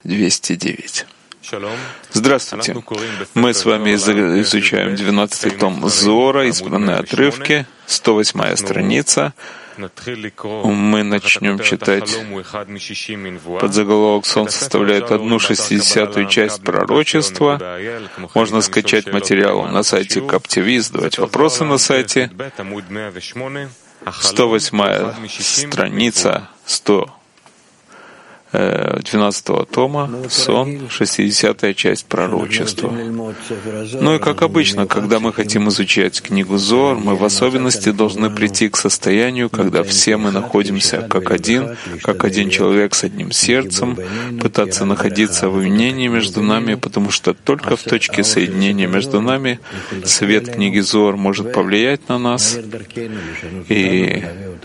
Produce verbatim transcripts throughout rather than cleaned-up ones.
двести девять. Здравствуйте. Мы с вами изучаем двенадцатый том Зоара, избранные отрывки, сто восьмая страница. Мы начнем читать подзаголовок «Сон составляет одну шестидесятую часть пророчества». Можно скачать материал на сайте Каптиви, задавать вопросы на сайте. сто восьмая страница, сто двенадцатого тома, сон, шестидесятая часть пророчества. Ну и как обычно, когда мы хотим изучать книгу Зоар, мы в особенности должны прийти к состоянию, когда все мы находимся как один, как один человек с одним сердцем, пытаться находиться в единении между нами, потому что только в точке соединения между нами свет книги Зоар может повлиять на нас и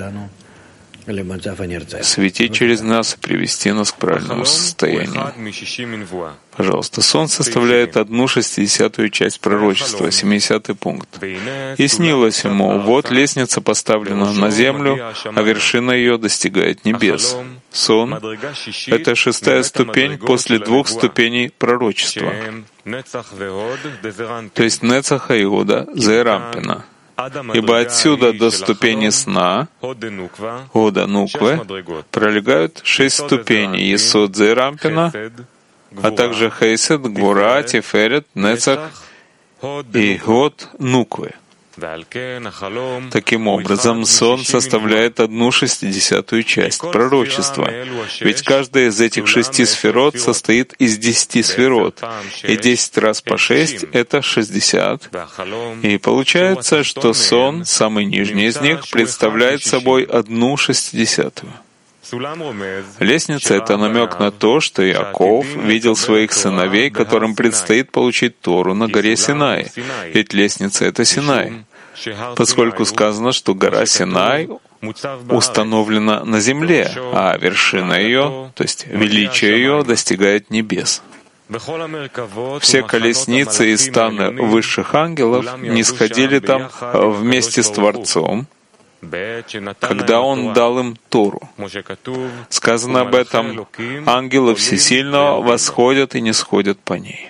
светить через нас и привести нас к правильному состоянию. Пожалуйста, сон составляет одну шестидесятую часть пророчества, семидесятый пункт. И снилось ему, вот лестница поставлена на землю, а вершина ее достигает небес. Сон — это шестая ступень после двух ступеней пророчества, то есть Нецаха, Иуда, Зеэрампина. Ибо отсюда до ступени сна, Ода Нуквы, пролегают шесть ступеней Есод Зеэрампина, а также Хейсед, Гвура, Тиферет, Нецах и Год Нуквы. Таким образом, сон составляет одну шестидесятую часть пророчества, ведь каждая из этих шести сферот состоит из десяти сферот, и десять раз по шесть — это шестьдесят. И получается, что сон, самый нижний из них, представляет собой одну шестидесятую. Лестница — это намек на то, что Иаков видел своих сыновей, которым предстоит получить Тору на горе Синай, ведь лестница — это Синай, поскольку сказано, что гора Синай установлена на земле, а вершина ее, то есть величие ее, достигает небес. Все колесницы и станы высших ангелов не сходили там вместе с Творцом, когда Он дал им Тору. Сказано об этом: ангелы Всесильного восходят и не сходят по ней.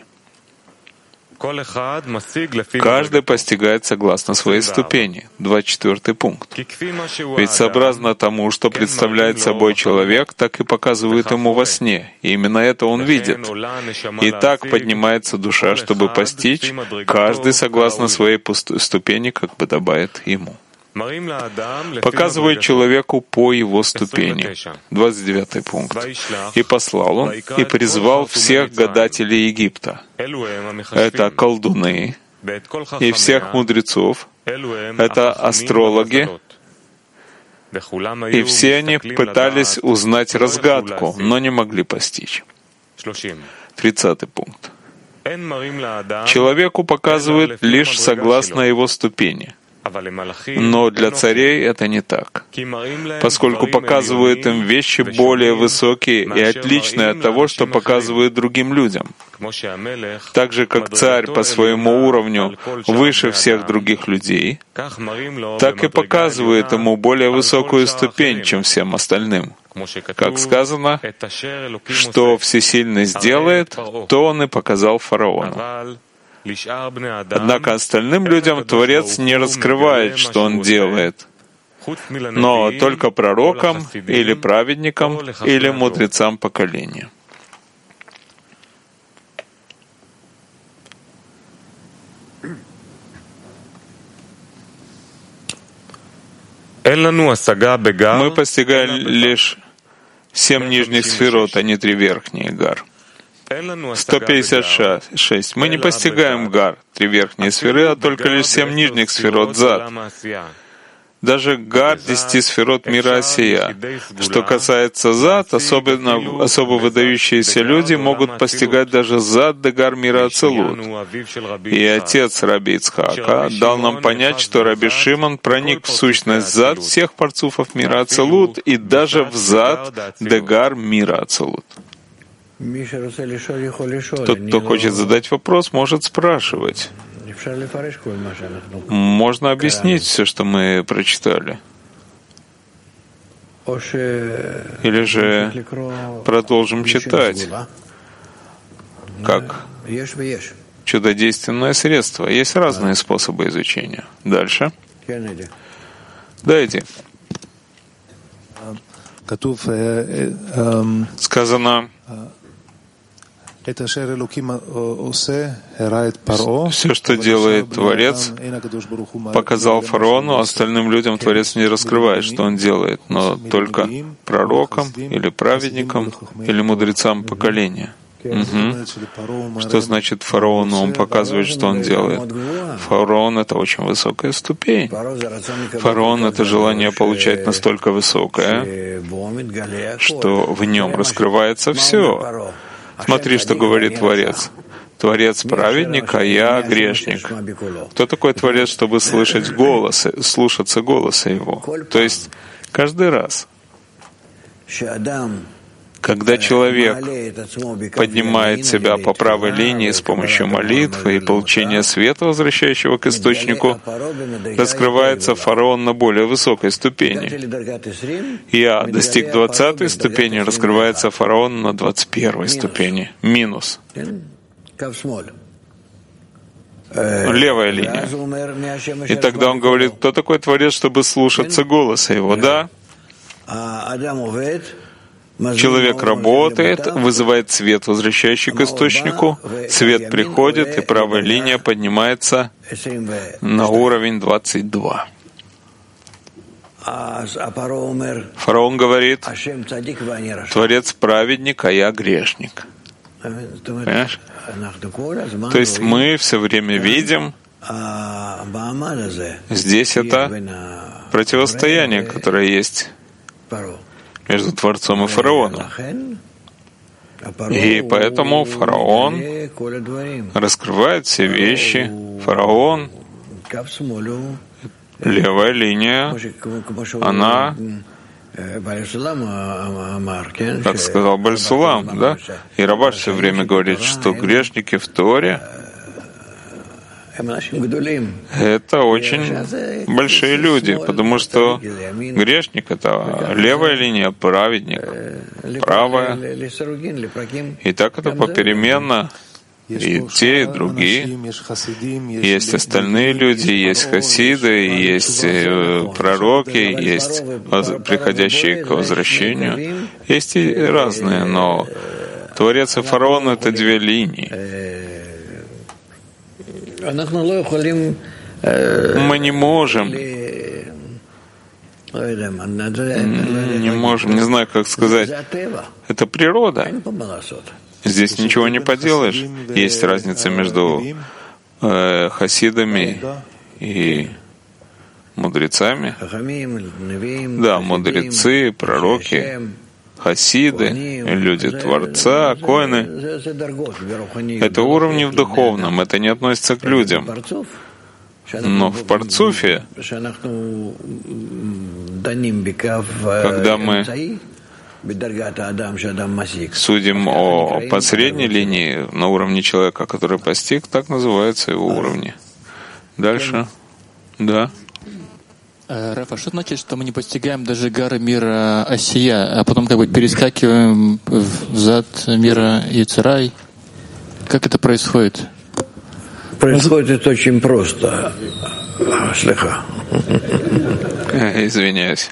Каждый постигает согласно своей ступени. двадцать четвёртый пункт. Ведь сообразно тому, что представляет собой человек, так и показывает ему во сне. И именно это он видит. И так поднимается душа, чтобы постичь, каждый согласно своей ступени, как подобает ему. Показывает человеку по его ступени. двадцать девятый пункт. «И послал он, и призвал всех гадателей Египта». Это колдуны, и всех мудрецов, это астрологи, и все они пытались узнать разгадку, но не могли постичь. тридцатый пункт. Человеку показывают лишь согласно его ступени. Но для царей это не так, поскольку показывают им вещи более высокие и отличные от того, что показывают другим людям. Так же, как царь по своему уровню выше всех других людей, так и показывает ему более высокую ступень, чем всем остальным. Как сказано, что Всесильный сделает, то он и показал фараону. Однако остальным людям Творец не раскрывает, что он делает, но только пророкам или праведникам или мудрецам поколения. Мы постигаем лишь семь нижних сферот, а не три верхние гар. сто пятьдесят шесть. Мы не постигаем гар, три верхние сферы, а только лишь семь нижних сферот зад. Даже гар десяти сферот мира Осия. Что касается зад, особенно особо выдающиеся люди могут постигать даже зад де гар мира Ацилут. И отец Раби Ицхака дал нам понять, что Раби Шимон проник в сущность зад всех парцуфов мира Ацилут и даже в зад де гар мира Ацилут. Тот, кто хочет задать вопрос, может спрашивать. Можно объяснить все, что мы прочитали. Или же продолжим читать, как чудодейственное средство. Есть разные способы изучения. Дальше. Дайте. Сказано, все, что делает Творец, показал фараону, остальным людям Творец не раскрывает, что он делает, но только пророкам или праведникам или мудрецам поколения. Угу. Что значит фараону? Он показывает, что он делает. Фараон — это очень высокая ступень. Фараон — это желание получать настолько высокое, что в нем раскрывается все. Смотри, что говорит Творец. Творец праведник, а я грешник. Кто такой Творец, чтобы слышать голос, слушаться голоса Его? То есть каждый раз, когда человек поднимает себя по правой линии с помощью молитвы и получения света, возвращающего к источнику, раскрывается фараон на более высокой ступени. Я достиг двадцатой ступени, раскрывается фараон на двадцать первой ступени. Минус. Левая линия. И тогда он говорит, кто такой Творец, чтобы слушаться голоса Его? Да? Человек работает, вызывает свет, возвращающий к источнику, свет приходит, и правая линия поднимается на уровень двадцать два. Фараон говорит, Творец праведник, а я грешник. Понимаешь? То есть мы все время видим, здесь это противостояние, которое есть между Творцом и фараоном. И поэтому фараон раскрывает все вещи. Фараон, левая линия, она, как сказал Баль-Сулам, да? И Рабаш все время говорит, что грешники в Торе — это очень большие люди, потому что грешник — это левая линия, праведник — правая. И так это попеременно. И те, и другие. Есть остальные люди, есть хасиды, есть пророки, есть приходящие к возвращению. Есть и разные, но Творец и фараон — это две линии. Мы не можем, не можем, не знаю, как сказать, это природа. Здесь ничего не поделаешь. Есть разница между э, хасидами и мудрецами. Да, мудрецы, пророки, хасиды, люди Творца, коины. Это уровни в духовном, это не относится к людям. Но в парцуфе, когда мы судим о посредней линии на уровне человека, который постиг, так называются его уровни. Дальше. Да. Рафа, что значит, что мы не постигаем даже гары мира Осия, а потом как бы перескакиваем в зад мира Ицрай? Как это происходит? Происходит это очень просто. Слегка. Извиняюсь.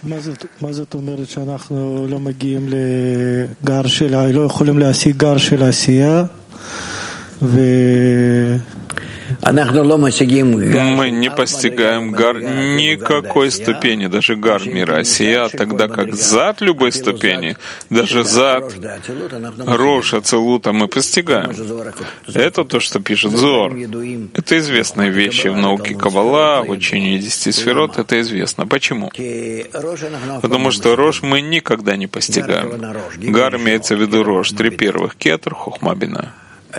Мы не постигаем гар никакой ступени, даже гар мира Осия, тогда как зад любой ступени, даже зад Рош Ацилута мы постигаем. Это то, что пишет Зор. Это известные вещи в науке Каббала, в учении десяти сферот, это известно. Почему? Потому что Рош мы никогда не постигаем. Гар имеется в виду Рош, три первых — Кетер, Хохма, Бина.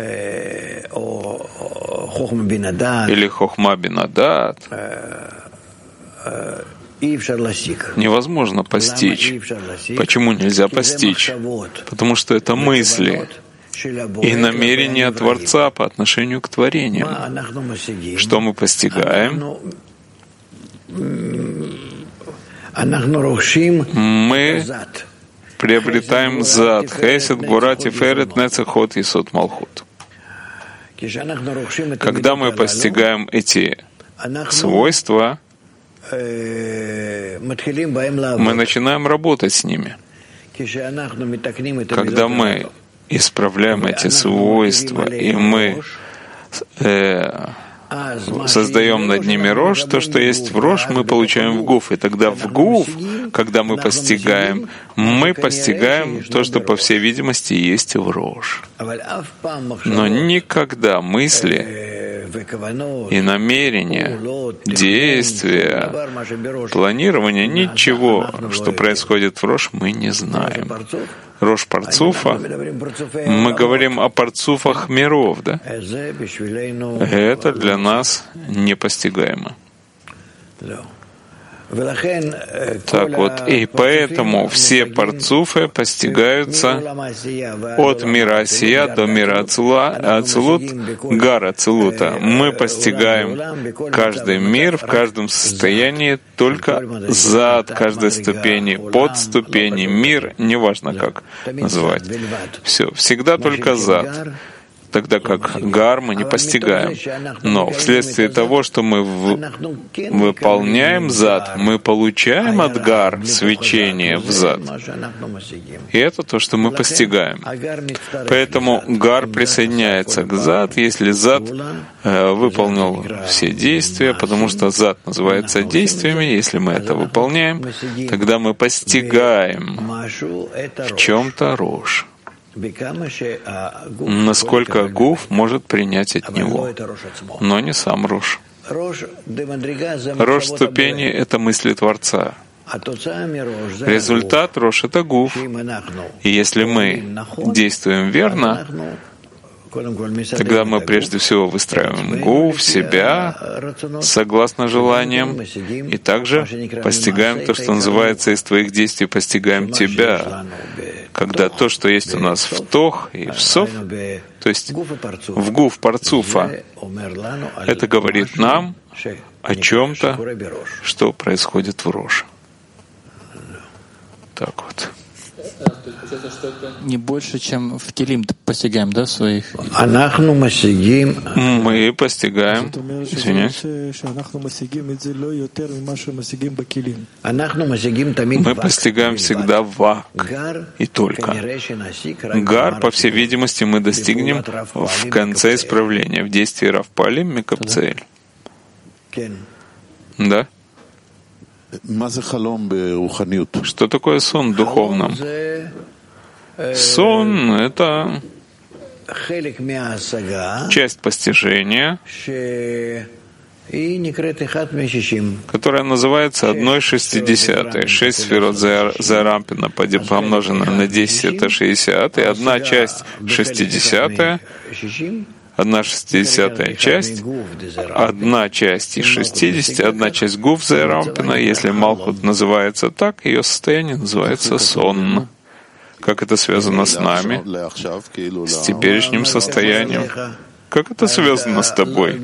Или Хохма Бина Дат. Невозможно постичь. Почему нельзя постичь? Потому что это мысли и намерения Творца по отношению к творениям. Что мы постигаем? Мы приобретаем зад, хесед, гвура, тиферет, нецехот, есод, малхут. Когда мы постигаем эти свойства, мы начинаем работать с ними. Когда мы исправляем эти свойства, и мы э, создаем над ними рош, то, что есть в рош, мы получаем в гуф. И тогда в гуф, когда мы постигаем, мы постигаем то, что, по всей видимости, есть в рош. Но никогда мысли и намерения, действия, планирование, ничего, что происходит в рош, мы не знаем. Рош парцуфа, мы говорим о парцуфах миров, да? Это для нас непостигаемо. Так вот, и поэтому все парцуфы постигаются от мира Асия до мира Ацилут, гара Ацилута. Мы постигаем каждый мир в каждом состоянии только зад каждой ступени, под ступени, мир, неважно как называть. Все, всегда только зад. Тогда как гар мы не постигаем. Но вследствие того, что мы в... выполняем зад, мы получаем от гар свечение в зад. И это то, что мы постигаем. Поэтому гар присоединяется к зад, если зад э, выполнил все действия, потому что зад называется действиями. Если мы это выполняем, тогда мы постигаем в чем-то рош. Насколько гуф может принять от него, но не сам рош. Рош ступени — это мысли Творца. Результат рош — это гуф. И если мы действуем верно, тогда мы прежде всего выстраиваем гуф, себя, согласно желаниям, и также постигаем то, что называется из твоих действий, постигаем тебя. Когда то, что есть у нас в тох и в сов, то есть в гуф парцуфа, это говорит нам о чем-то, что происходит в рош. Так вот. Не больше, чем в Келим постигаем, да, своих? Мы постигаем, извиняюсь, мы постигаем всегда вак и только. Гар, по всей видимости, мы достигнем в конце исправления, в действии Равпалим Микапцель. Да? Что такое сон в духовном? Сон — это часть постижения, которая называется одной шестидесятой. Шесть сферот Зеарампина помножено на десять — это шестьдесят, и одна часть шестидесятая, одна шестидесятая часть, одна часть из шестидесяти, одна часть гуф Зеарампина. Если Малхут называется так, ее состояние называется сон. Как это связано с нами, с теперешним состоянием? Как это связано с тобой?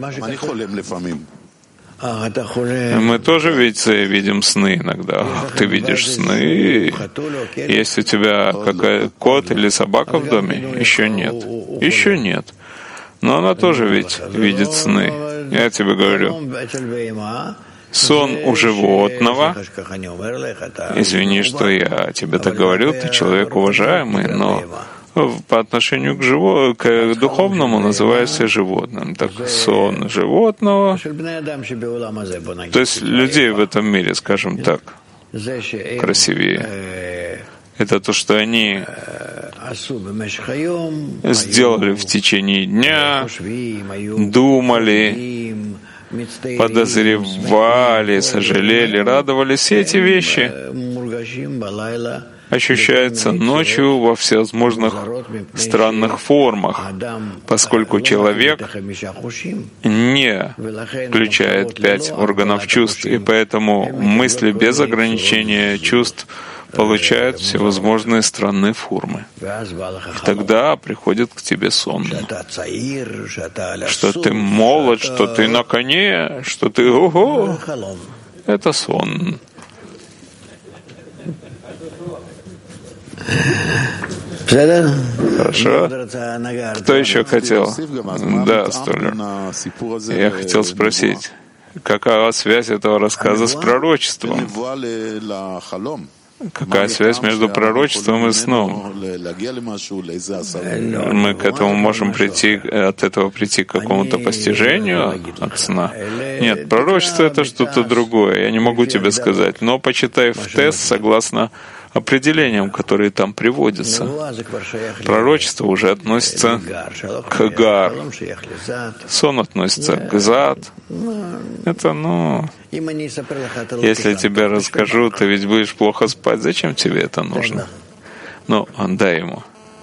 Мы тоже ведь видим сны иногда. Ты видишь сны. Есть у тебя какой кот или собака в доме? Еще нет. Еще нет. Но она тоже ведь видит сны. Я тебе говорю. Сон у животного, извини, что я тебе так говорю, ты человек уважаемый, но по отношению к, живо... к духовному называешься животным. Так, сон животного, то есть людей в этом мире, скажем так, красивее. Это то, что они сделали в течение дня, думали, подозревали, сожалели, радовались. Все эти вещи ощущаются ночью во всевозможных странных формах, поскольку человек не включает пять органов чувств, и поэтому мысли без ограничения чувств получают всевозможные странные формы. И тогда приходит к тебе сон, что ты молод, что ты на коне, что ты ого. Это сон. Хорошо. Кто еще хотел? Да, Столер. Я хотел спросить, какова связь этого рассказа с пророчеством? Какая связь между пророчеством и сном? Мы к этому можем прийти, от этого прийти к какому-то постижению от сна? Нет, пророчество — это что-то другое. Я не могу тебе сказать. Но почитай в тест согласно определениям, которые там приводятся. Пророчество уже относится к гар. Сон относится к зад. Это, ну... Если я тебе расскажу, ты ведь будешь плохо спать. Зачем тебе это нужно? Ну, отдай ему.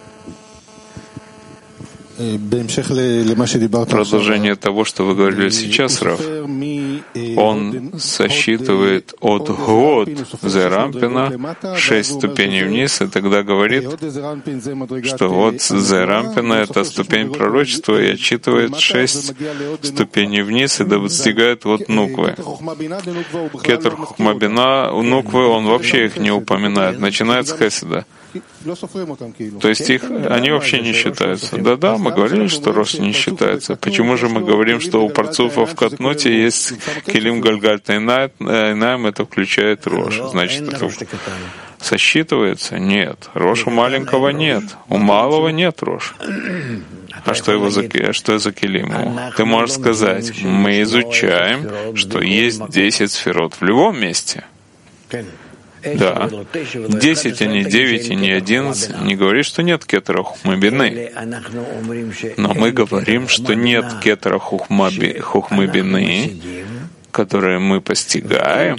Продолжение того, что вы говорили сейчас, Рав, он сосчитывает от год Зерампина шесть ступеней вниз, и тогда говорит, что вот Зерампина — это ступень пророчества, и отчитывает шесть ступеней вниз, и достигает вот Нуквы. Кетер Хухмабина, у Нуквы он вообще их не упоминает, начинает с Хеседа. То есть их, они вообще не считаются. Да-да, мы говорили, что Рош не считается. Почему же мы говорим, что у Парцуфа в Катнуте есть Келим Гальгальта Инаем, это включает Рош? Значит, это сосчитывается? Нет. Роша маленького нет. У малого нет Рош. А что его за, что за Келим? Ты можешь сказать, мы изучаем, что есть десять сферот в любом месте. Да. Десять, а не девять, и не одиннадцать. Не говорит, что нет кетера хухмы бины. Но мы говорим, что нет кетера хухмы бины, которые мы постигаем,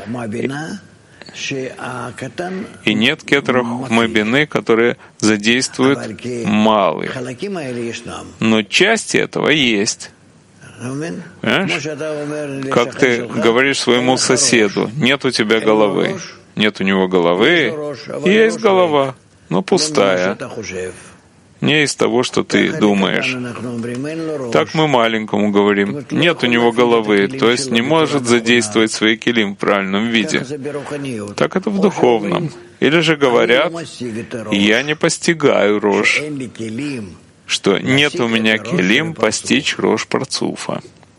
и нет кетера хухмы бины, которые задействуют малый. Но части этого есть. Понимаешь? Как ты говоришь своему соседу, нет у тебя головы. Нет у него головы, есть голова, но пустая. Не из того, что ты думаешь. Так мы маленькому говорим, нет у него головы, то есть не может задействовать свои келим в правильном виде. Так это в духовном. Или же говорят, я не постигаю Рош, что нет у меня келим постичь Рош Парцуфа.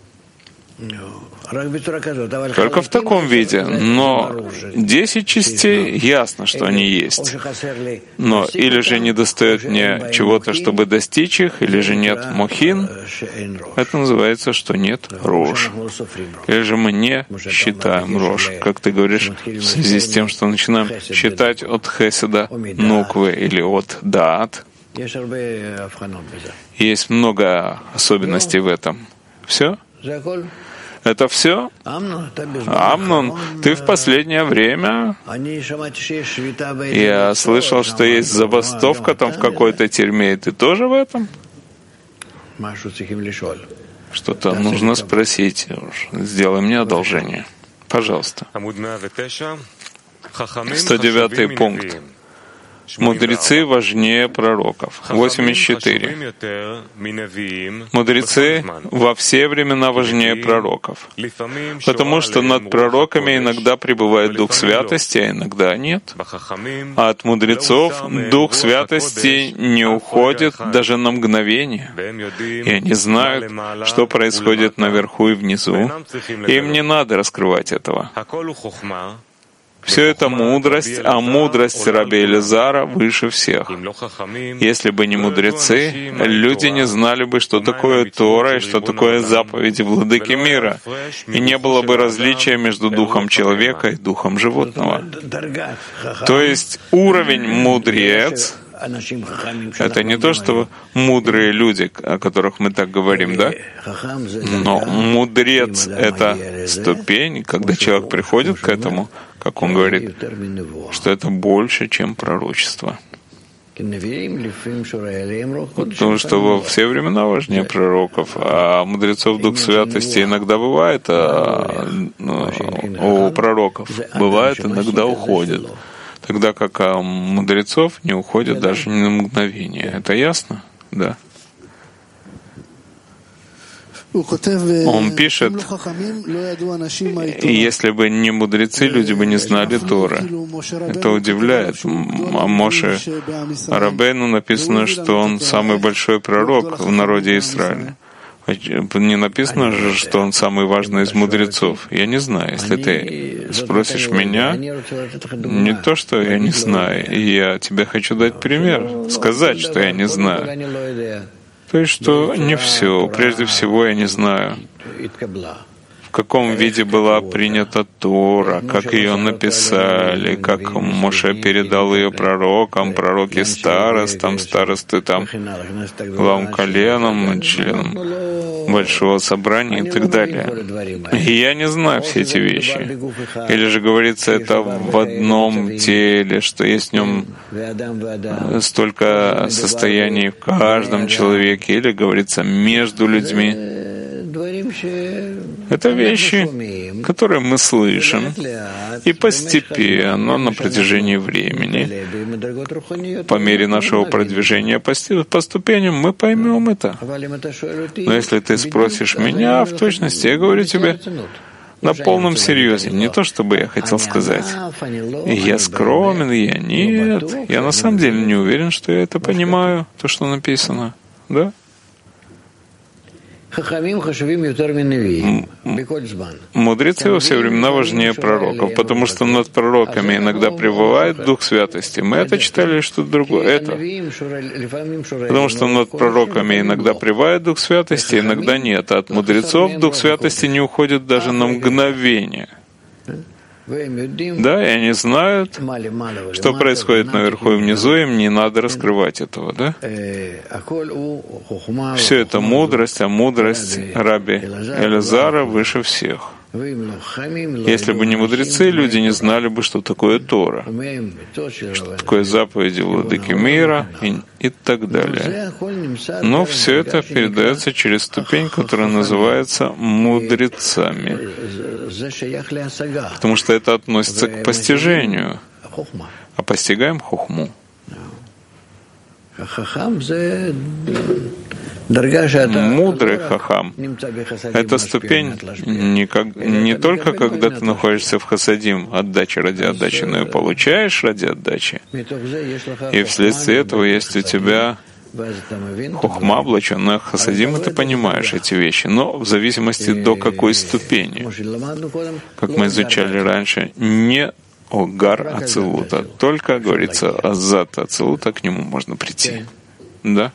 Только в таком виде. Но десять частей, ясно, что они есть. Но или же не достает мне чего-то, чтобы достичь их, или же нет мохин. Это называется, что нет рош. Или же мы не считаем рош. Как ты говоришь, в связи с тем, что начинаем считать от хеседа нуквы или от даат. Есть много особенностей в этом. Все? Это все? Амнон, ты в последнее время... Я слышал, что есть забастовка там в какой-то тюрьме, и ты тоже в этом? Что-то нужно спросить. Сделай мне одолжение. Пожалуйста. сто девятый пункт. Мудрецы важнее пророков. восемьдесят четыре. Мудрецы во все времена важнее пророков. Потому что над пророками иногда пребывает Дух Святости, а иногда нет. А от мудрецов Дух Святости не уходит даже на мгновение. И они знают, что происходит наверху и внизу. Им не надо раскрывать этого. Все это мудрость, а мудрость раби Элизара выше всех. Если бы не мудрецы, люди не знали бы, что такое Тора и что такое заповеди владыки мира, и не было бы различия между духом человека и духом животного. То есть уровень мудрец — это не то, что мудрые люди, о которых мы так говорим, да? Но мудрец — это ступень, когда человек приходит к этому, как он говорит, что это больше, чем пророчество. Потому что во все времена важнее пророков, а мудрецов Дух Святости иногда бывает, а у пророков бывает, иногда уходит. Тогда как у мудрецов не уходят даже ни на мгновение. Это ясно? Да. Он пишет, если бы не мудрецы, люди бы не знали Торы. Это удивляет. О Моше Рабейну написано, что он самый большой пророк в народе Израиля. Не написано же, что он самый важный из мудрецов. Я не знаю. Если ты спросишь меня, не то, что я не знаю, я тебе хочу дать пример, сказать, что я не знаю. То есть, что не все. Прежде всего, я не знаю, в каком виде была принята Тора, как ее написали, как Моше передал ее пророкам, пророки старостам, старосты там, главным коленом, членам Большого собрания и так далее. И я не знаю все эти вещи. Или же говорится это в одном теле, что есть в нем столько состояний в каждом человеке, или говорится между людьми. Это вещи, которые мы слышим, и постепенно, на протяжении времени, по мере нашего продвижения по ступеням, мы поймем это. Но если ты спросишь меня, в точности, я говорю тебе на полном серьезе, не то, чтобы я хотел сказать. Я скромен, я нет. Я на самом деле не уверен, что я это понимаю, то, что написано. Да? Мудрецы во все времена важнее пророков, потому что над пророками иногда пребывает Дух Святости. Мы это читали, что другое. Это. Потому что над пророками иногда пребывает Дух Святости, иногда нет. А от мудрецов Дух Святости не уходит даже на мгновение. Да, и они знают, что происходит наверху и внизу, им не надо раскрывать этого, да? Все это мудрость, а мудрость Раби Элязара выше всех. Если бы не мудрецы, люди не знали бы, что такое Тора, что такое заповеди владыки мира и, и так далее. Но все это передается через ступень, которая называется мудрецами, потому что это относится к постижению, а постигаем хохму. Мудрый хахам — это ступень не, как, не только когда ты находишься в хасадим, отдачи ради отдачи, но и получаешь ради отдачи. И вследствие этого есть у тебя хохма, облаченная в хасадим, и ты понимаешь эти вещи. Но в зависимости до какой ступени, как мы изучали раньше, не огар ацилута, только, говорится, азат ацилута, к нему можно прийти. Да?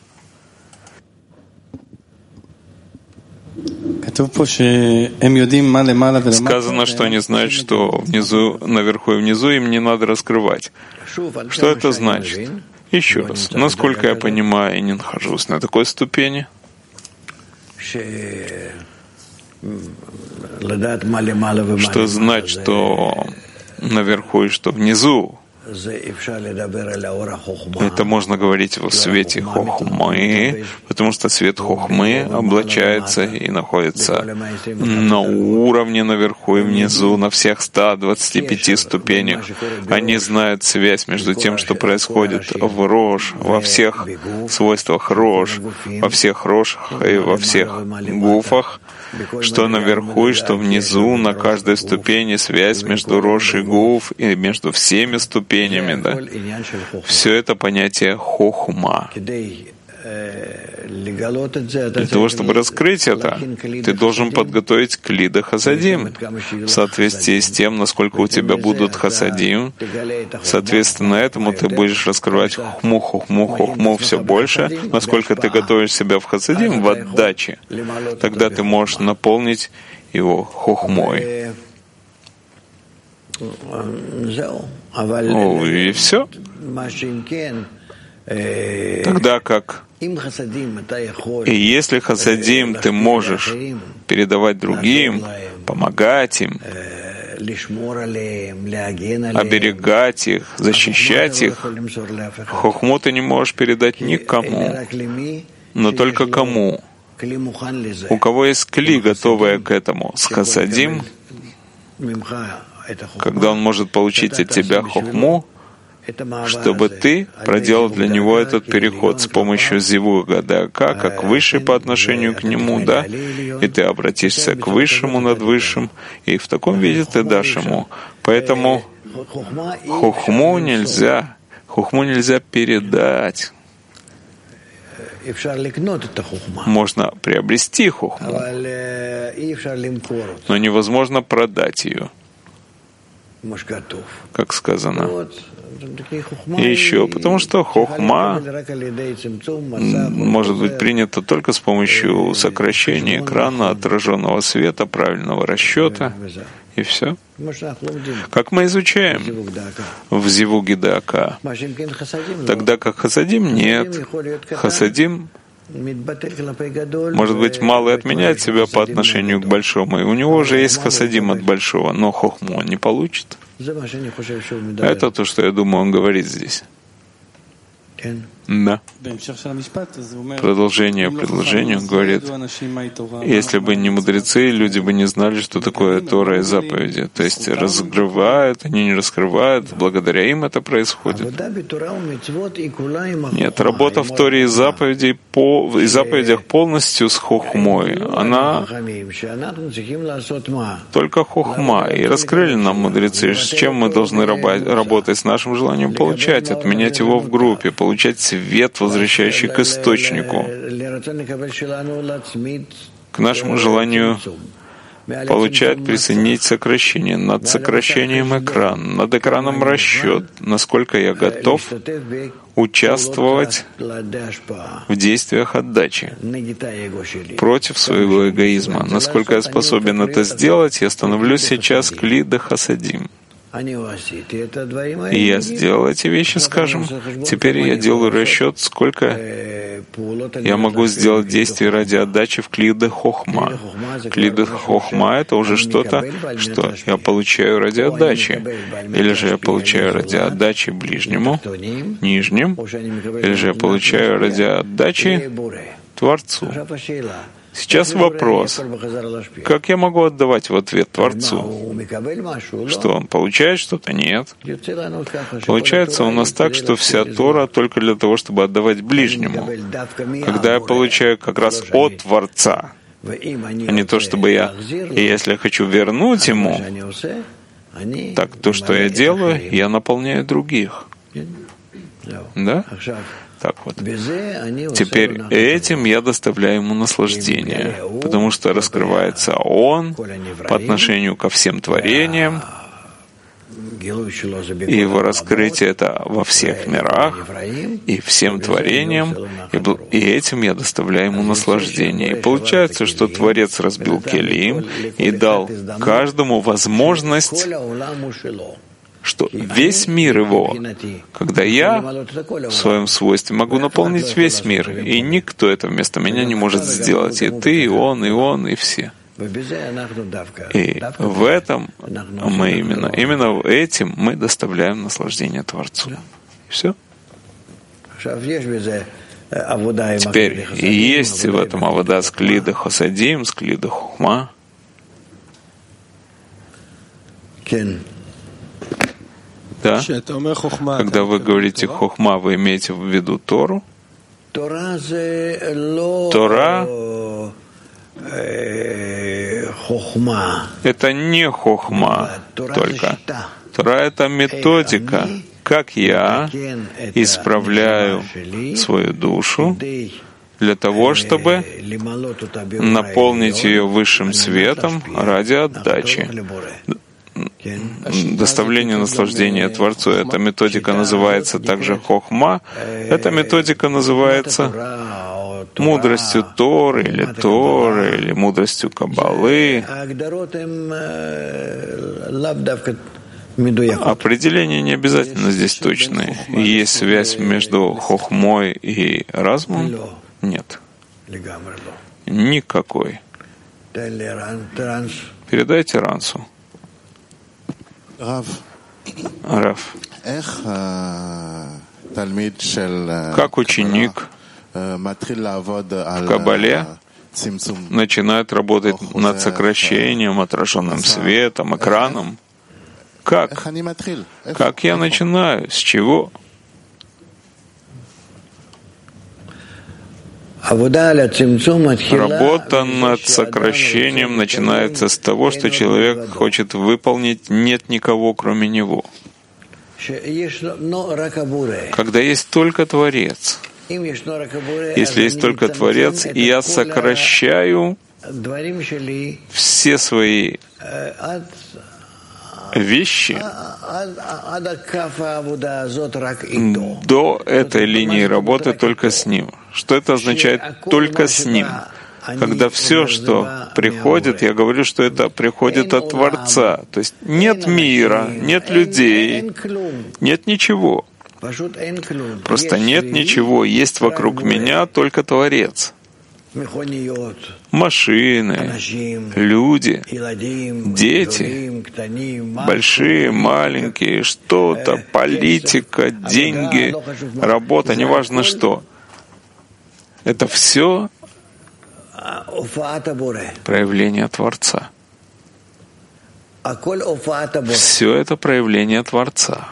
Сказано, что они знают, что внизу, наверху и внизу им не надо раскрывать. Что это значит? Еще раз. Насколько я понимаю, я не нахожусь на такой ступени, что знать, что наверху и что внизу, это можно говорить в свете хохмы, потому что свет хохмы облачается и находится на уровне наверху и внизу, на всех ста двадцати пяти ступенях. Они знают связь между тем, что происходит в Рош, во всех свойствах Рош, во всех Рошах и во всех гуфах, что наверху и что внизу, на каждой ступени связь между Рош и Гуф и между всеми ступенями. Да? Все это понятие хохма. Для того, чтобы раскрыть это, ты должен подготовить клида хасадим в соответствии с тем, насколько у тебя будут хасадим. Соответственно, этому ты будешь раскрывать хохму, хохму, хохму все больше, насколько ты готовишь себя в хасадим, в отдаче. Тогда ты можешь наполнить его хохмой. О, и все. Тогда как и если хасадим ты можешь передавать другим, помогать им, оберегать их, защищать их, хохму ты не можешь передать никому, но только кому? У кого есть кли, готовая к этому, с хасадим, когда он может получить от тебя хохму, чтобы ты проделал для него этот переход с помощью Зивуга Дака, как высший по отношению к нему, да, и ты обратишься к высшему над высшим, и в таком виде ты дашь ему. Поэтому хохму нельзя, хохму нельзя передать. Можно приобрести хохму, но невозможно продать ее, как сказано. И еще, потому что хохма может быть принята только с помощью сокращения экрана, отраженного света, правильного расчета, и все. Как мы изучаем в Зивуге Дака. Тогда как хасадим нет. Хасадим, может быть, малый отменяет себя по отношению к большому, и у него уже есть хасадим от большого, но хохму он не получит. Это то, что я думаю, он говорит здесь. Да. Продолжение предложения говорит, если бы не мудрецы, люди бы не знали, что такое Тора и заповеди. То есть раскрывают, они не раскрывают, благодаря им это происходит. Нет, работа в Торе и, заповедей, по, и заповедях полностью с хохмой. Она только хохма. И раскрыли нам мудрецы, с чем мы должны работать, с нашим желанием получать, отменять его в группе, получать свет, возвращающий к источнику, к нашему желанию получать, присоединить сокращение, над сокращением экран, над экраном расчет, насколько я готов участвовать в действиях отдачи против своего эгоизма. Насколько я способен это сделать, я становлюсь сейчас клида хасадим. И я сделал эти вещи, скажем, теперь я делаю расчет, сколько я могу сделать действий ради отдачи в клида хохма. Клида хохма — это уже что-то, что я получаю ради отдачи. Или же я получаю ради отдачи ближнему, нижним, или же я получаю ради отдачи Творцу. Сейчас вопрос, как я могу отдавать в ответ Творцу? Что он получает что-то? Нет. Получается у нас так, что вся Тора только для того, чтобы отдавать ближнему. Когда я получаю как раз от Творца, а не то, чтобы я, и если я хочу вернуть ему, так то, что я делаю, я наполняю других. Да? Так вот. Теперь этим я доставляю ему наслаждение, потому что раскрывается он по отношению ко всем творениям, и его раскрытие это во всех мирах и всем творениям, и, и этим я доставляю ему наслаждение. И получается, что Творец разбил келим и дал каждому возможность, что весь мир его, когда я в своем свойстве могу наполнить весь мир, и никто это вместо меня не может сделать, и ты, и он, и он, и все. И в этом мы именно, именно этим мы доставляем наслаждение Творцу. Все. Теперь есть в этом авода с клида хасадим, с клида хохма. Да? Когда вы говорите хохма, вы имеете в виду Тору? Тора — это не хохма только. Тора — это методика, как я исправляю свою душу для того, чтобы наполнить ее высшим светом ради отдачи. Доставление наслаждения Творцу. Эта методика называется также хохма. Эта методика называется мудростью Торы или Торы, или мудростью Каббалы. Определения не обязательно здесь точные. Есть связь между хохмой и разумом? Нет. Никакой. Передайте Рансу. Рав, как ученик в Каббале начинает работать над сокращением, отраженным светом, экраном, Как? Как я начинаю? С чего? Работа над сокращением начинается с того, что человек хочет выполнить «нет никого, кроме него». Когда есть только Творец, если есть только Творец, и я сокращаю все свои вещи до этой линии работы только с Ним. Что это означает «только с Ним»? Когда все, что приходит, я говорю, что это приходит от Творца. То есть нет мира, нет людей, нет ничего. Просто нет ничего. Есть вокруг меня только Творец. Машины, люди, дети, большие, маленькие, что-то, политика, деньги, работа, неважно что. Это все проявление Творца. Все это проявление Творца.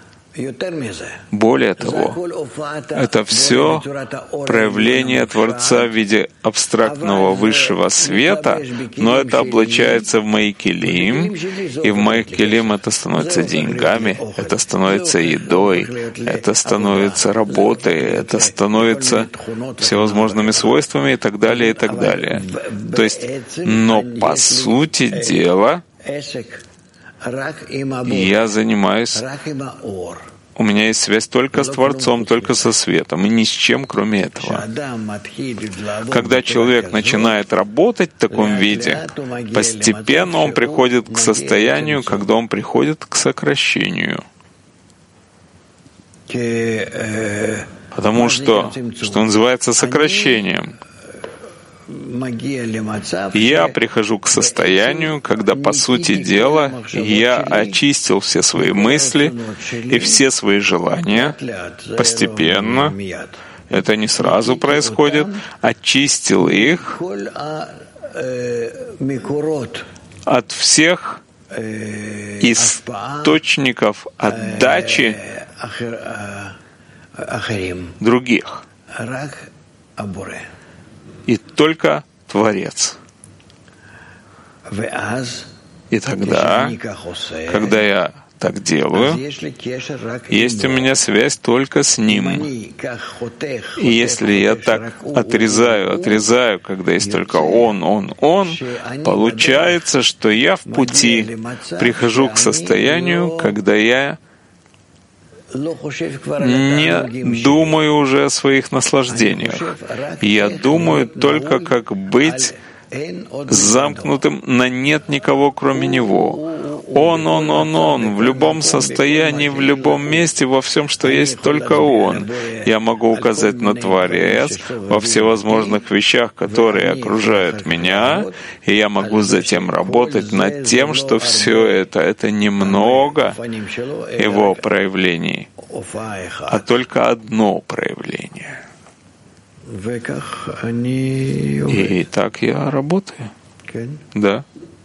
Более того, это все проявление Творца в виде абстрактного высшего света, но это облачается в мои келим, и в моих келим это становится деньгами, это становится едой, это становится работой, это становится всевозможными свойствами и так далее, и так далее. То есть, но по сути дела, я занимаюсь, у меня есть связь только с Творцом, только со светом, и ни с чем, кроме этого. Когда человек начинает работать в таком виде, постепенно он приходит к состоянию, когда он приходит к сокращению. Потому что, что называется сокращением, я прихожу к состоянию, когда, по сути дела, я очистил все свои мысли и все свои желания постепенно, это не сразу происходит, очистил их от всех источников отдачи других. И только Творец. И тогда, когда я так делаю, есть у меня связь только с Ним. И если я так отрезаю, отрезаю, когда есть только Он, Он, Он, получается, что я в пути прихожу к состоянию, когда я не думаю уже о своих наслаждениях. Я думаю только, как быть замкнутым на «нет никого, кроме Него». Он, Он, Он, Он. В любом состоянии, в любом месте, во всем, что есть, только Он. Я могу указать на Творец во всевозможных вещах, которые окружают меня, и я могу затем работать над тем, что все это, это немного Его проявлений, а только одно проявление. И так я работаю. Да.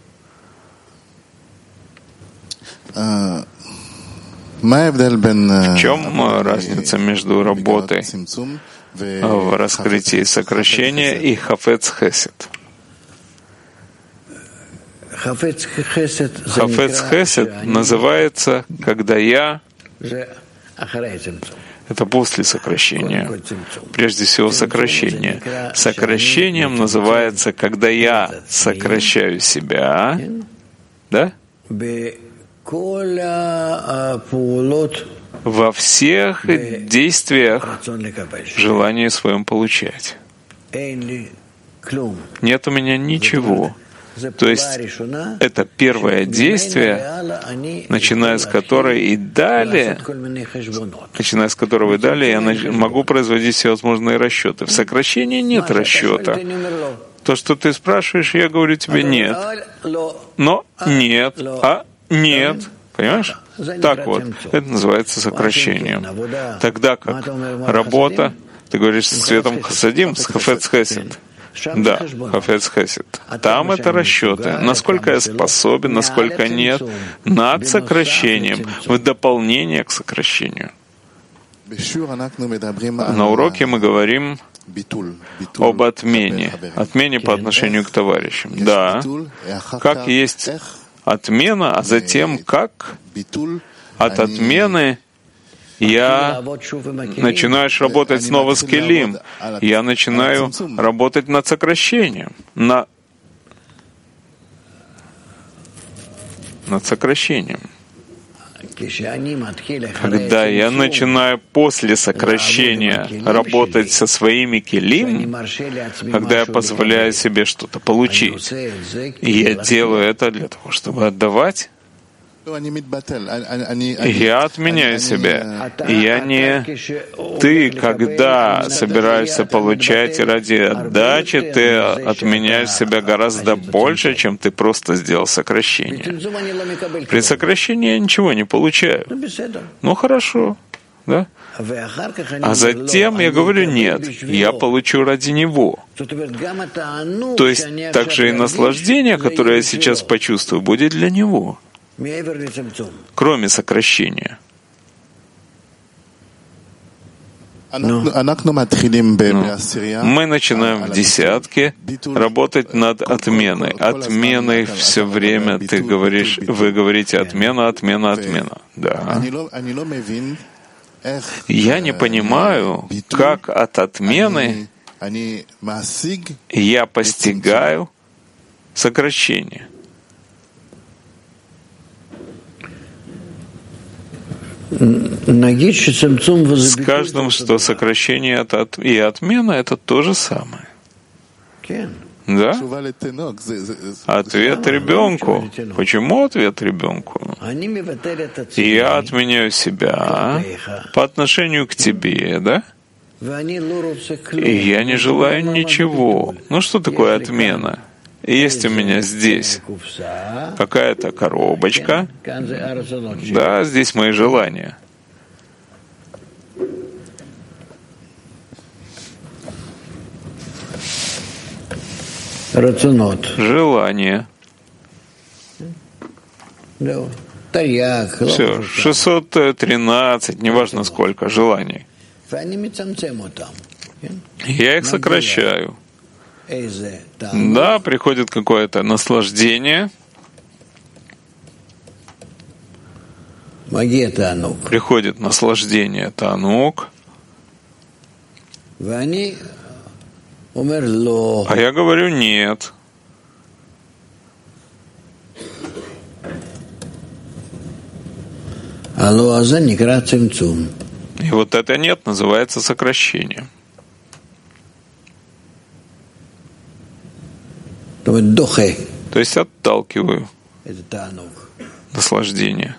В чем разница между работой в раскрытии сокращения и хафец хесед? Хафец хесед называется, когда я... Это после сокращения. Прежде всего сокращение. Сокращением называется, когда я сокращаю себя, да? Во всех действиях желание своем получать. Нет у меня ничего. То есть это первое действие, начиная с которой и далее, начиная с которого и далее, я могу производить всевозможные расчеты. В сокращении нет расчета. То, что ты спрашиваешь, я говорю тебе нет. Но нет, а нет. Понимаешь? Так вот, это называется сокращением. Тогда как работа, ты говоришь с цветом хасадим, с хафец хесед. Да, Хафец Хесед. Там это расчеты. Насколько я способен, насколько нет, над сокращением, в дополнение к сокращению. На уроке мы говорим об отмене. Отмене по отношению к товарищам. Да, как есть отмена, а затем как от отмены я начинаю работать снова с келим. Я начинаю работать над сокращением. На... Над сокращением. Когда я начинаю после сокращения работать со своими келим, когда я позволяю себе что-то получить, и я делаю это для того, чтобы отдавать, я отменяю себя. Я не ты, когда собираешься получать ради отдачи, ты отменяешь себя гораздо больше, чем ты просто сделал сокращение. При сокращении я ничего не получаю. Ну хорошо, да? А затем я говорю, нет, я получу ради него. То есть также и наслаждение, которое я сейчас почувствую, будет для него. Кроме сокращения. Ну, мы начинаем в десятке работать над отменой. Отменой все время ты говоришь, вы говорите отмена, отмена, отмена. Да. Я не понимаю, как от отмены я постигаю сокращение. Скажем, что сокращение и отмена — это то же самое. Да? Ответ ребенку. Почему ответ ребенку? Я отменяю себя по отношению к тебе, да? И я не желаю ничего. Ну что такое отмена? Есть у меня здесь какая-то коробочка. Да, здесь мои желания. Желание. Все, шестьсот тринадцать, неважно сколько, желаний. Я их сокращаю. Да, приходит какое-то наслаждение. Приходит наслаждение, танук. А я говорю нет. И вот это нет называется сокращением. То есть отталкиваю наслаждение.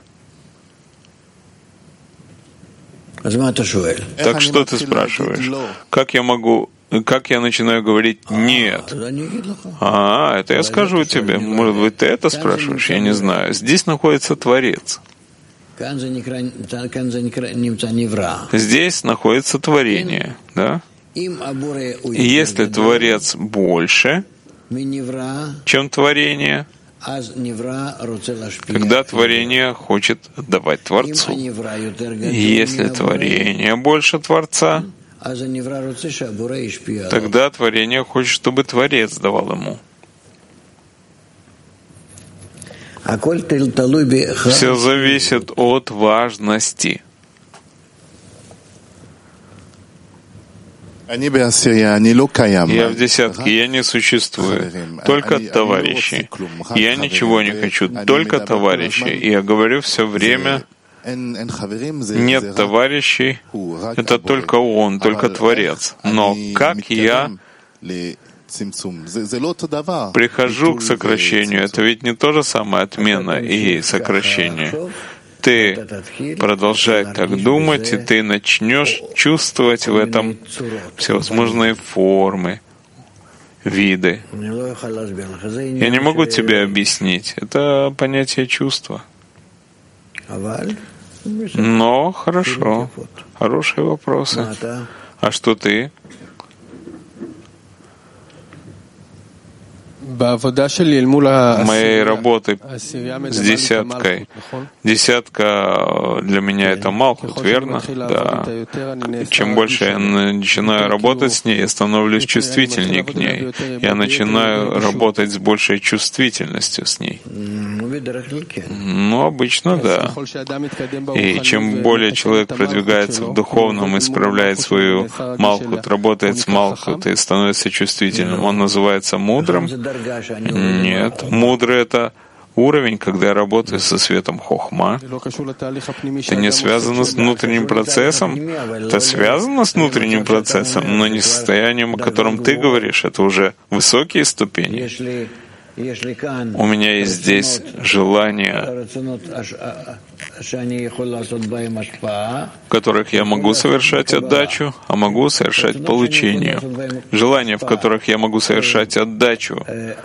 Так что ты спрашиваешь? Как я могу, как я начинаю говорить «нет»? А, это я скажу тебе. Может быть, ты это спрашиваешь? Я не знаю. Здесь находится Творец. Здесь находится творение. Да? И если Творец больше, чем творение, когда творение хочет отдавать Творцу. Если творение больше Творца, тогда творение хочет, чтобы Творец давал ему. Все зависит от важности. Я в десятке, я не существую, только товарищи. Я ничего не хочу, только товарищи. И я говорю все время, нет товарищей, это только Он, только Творец. Но как я прихожу к сокращению, это ведь не то же самое отмена и сокращение. Ты продолжай так думать, и ты начнешь чувствовать в этом всевозможные формы, виды. Я не могу тебе объяснить. Это понятие чувства. Но хорошо. Хорошие вопросы. А что ты? моей работы с десяткой. Десятка для меня это Малхут, верно? Да. Чем больше я начинаю работать с ней, я становлюсь чувствительнее к ней. Я начинаю работать с большей чувствительностью с ней. Ну, обычно, да. И чем более человек продвигается в духовном, исправляет свою Малхут, работает с Малхут и становится чувствительным, он называется мудрым? Нет. Мудрый — это уровень, когда я работаю со светом хохма. Это не связано с внутренним процессом. Это связано с внутренним процессом, но не с состоянием, о котором ты говоришь. Это уже высокие ступени. У меня есть здесь желания, в которых я могу совершать отдачу, а могу совершать получение. Желания, в которых я могу совершать отдачу,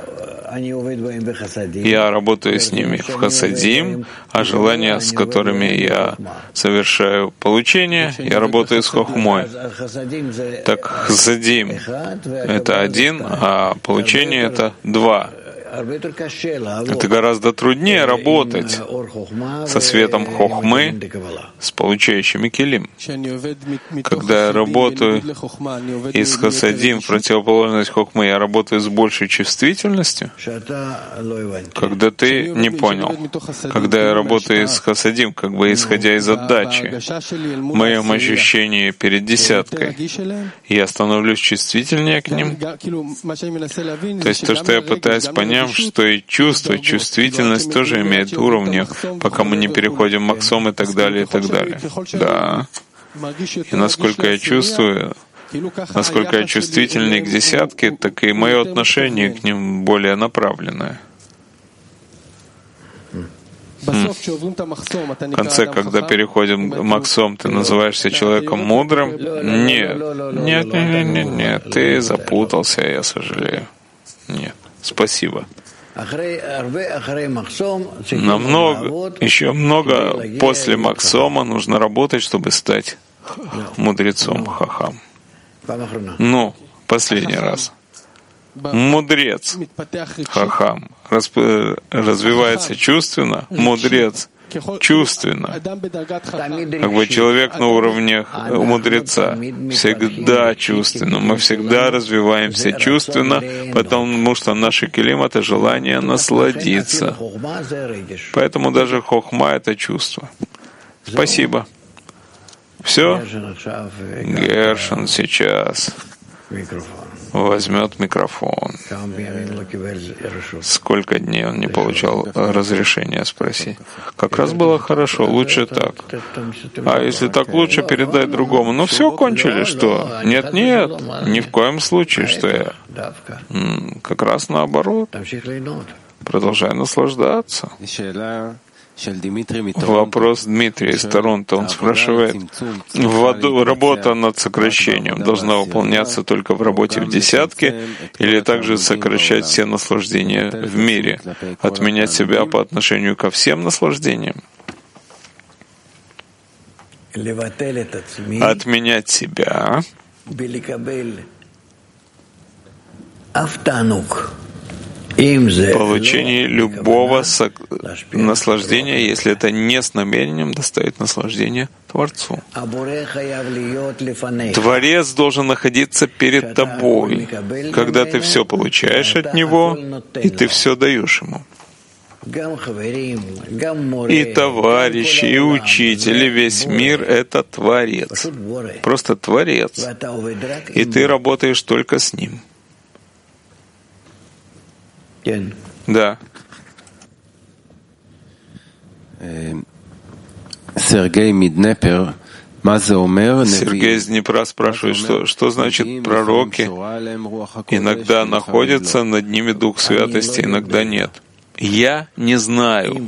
я работаю с ними в хасадим, а желания, с которыми я совершаю получение, я работаю с хохмой. Так хасадим — это один, а получение — это два. Это гораздо труднее работать со светом хохмы, с получающими келим. Когда я работаю из хасадим в противоположность хохмы, я работаю с большей чувствительностью. Когда ты не понял, когда я работаю из хасадим, как бы исходя из отдачи, в моем ощущении перед десяткой, я становлюсь чувствительнее к ним. То есть то, что я пытаюсь понять, что и чувство, чувствительность тоже имеет уровни, пока мы не переходим в максом и так далее, и так далее. Да. И насколько я чувствую, насколько я чувствительный к десятке, так и мое отношение к ним более направленное. В конце, когда переходим к максом, ты называешься человеком мудрым? Нет. Нет, нет, нет, нет, нет. Ты запутался, я сожалею. Нет. Спасибо. Намного, еще много после максома нужно работать, чтобы стать мудрецом, хахам. Ну, последний раз. Мудрец, хахам, развивается чувственно, мудрец чувственно. Как бы человек на уровне мудреца всегда чувственно. Мы всегда развиваемся чувственно, потому что наши келим — это желание насладиться. Поэтому даже хохма — это чувство. Спасибо. Все? Гершон сейчас возьмет микрофон. Сколько дней он не получал разрешения спросить? Как раз было хорошо, лучше так. А если так лучше, передай другому. Ну все, кончили, что? Нет, нет, ни в коем случае, что я. Как раз наоборот. Продолжай наслаждаться. Вопрос Дмитрия из Торонто. Он спрашивает, работа над сокращением должна выполняться только в работе в десятке или также сокращать все наслаждения в мире, отменять себя по отношению ко всем наслаждениям? Отменять себя, получение любого наслаждения, если это не с намерением доставить наслаждение Творцу. Творец должен находиться перед тобой, когда ты все получаешь от Него, и ты все даешь Ему. И товарищи, и учитель, и весь мир — это Творец. Просто Творец. И ты работаешь только с Ним. Да. Сергей Миднепер. Сергей из Днепра спрашивает, что, что значит пророки иногда находятся, над ними Дух Святости, иногда нет. Я не знаю.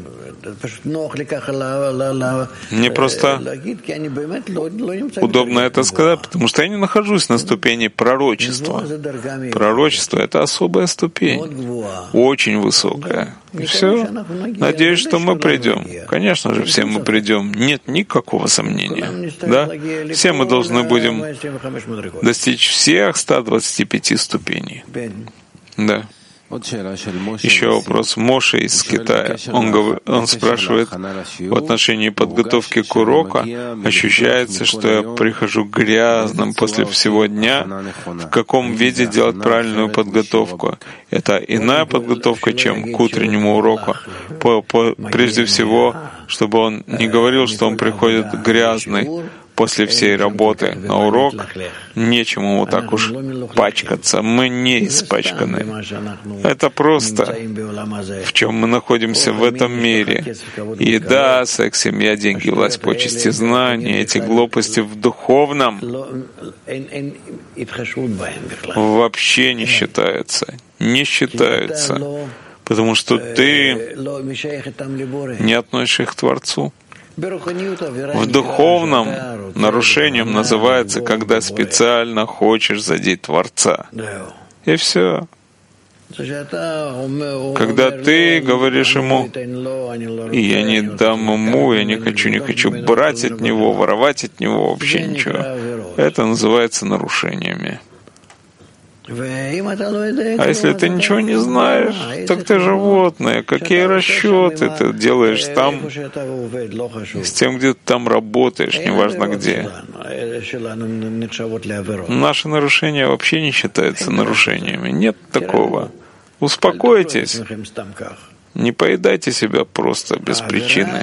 Мне просто удобно это сказать, потому что я не нахожусь на ступени пророчества. Пророчество — это особая ступень, очень высокая. И все. Надеюсь, что мы придем. Конечно же, все мы придем. Нет никакого сомнения. Да? Все мы должны будем достичь всех ста двадцати пяти ступеней. Да. Еще вопрос Моше из Китая. Он, говор... Он спрашивает, в отношении подготовки к уроку ощущается, что я прихожу грязным после всего дня. В каком виде делать правильную подготовку? Это иная подготовка, чем к утреннему уроку. По, по, прежде всего, чтобы он не говорил, что он приходит грязный после всей работы на урок, нечему ему так уж пачкаться. Мы не испачканы. Это просто в чем мы находимся в этом мире. Еда, секс, семья, деньги, власть, почести, знания, эти глупости в духовном вообще не считаются. Не считаются. Потому что ты не относишь их к Творцу. В духовном нарушением называется, когда специально хочешь задеть Творца. И все. Когда ты говоришь ему, и я не дам ему, я не хочу, не хочу брать от него, воровать от него, вообще ничего. Это называется нарушениями. А если ты ничего не знаешь, так ты животное. Какие расчеты ты делаешь там, с тем, где ты там работаешь, неважно где. Наши нарушения вообще не считаются нарушениями. Нет такого. Успокойтесь. Не поедайте себя просто без причины.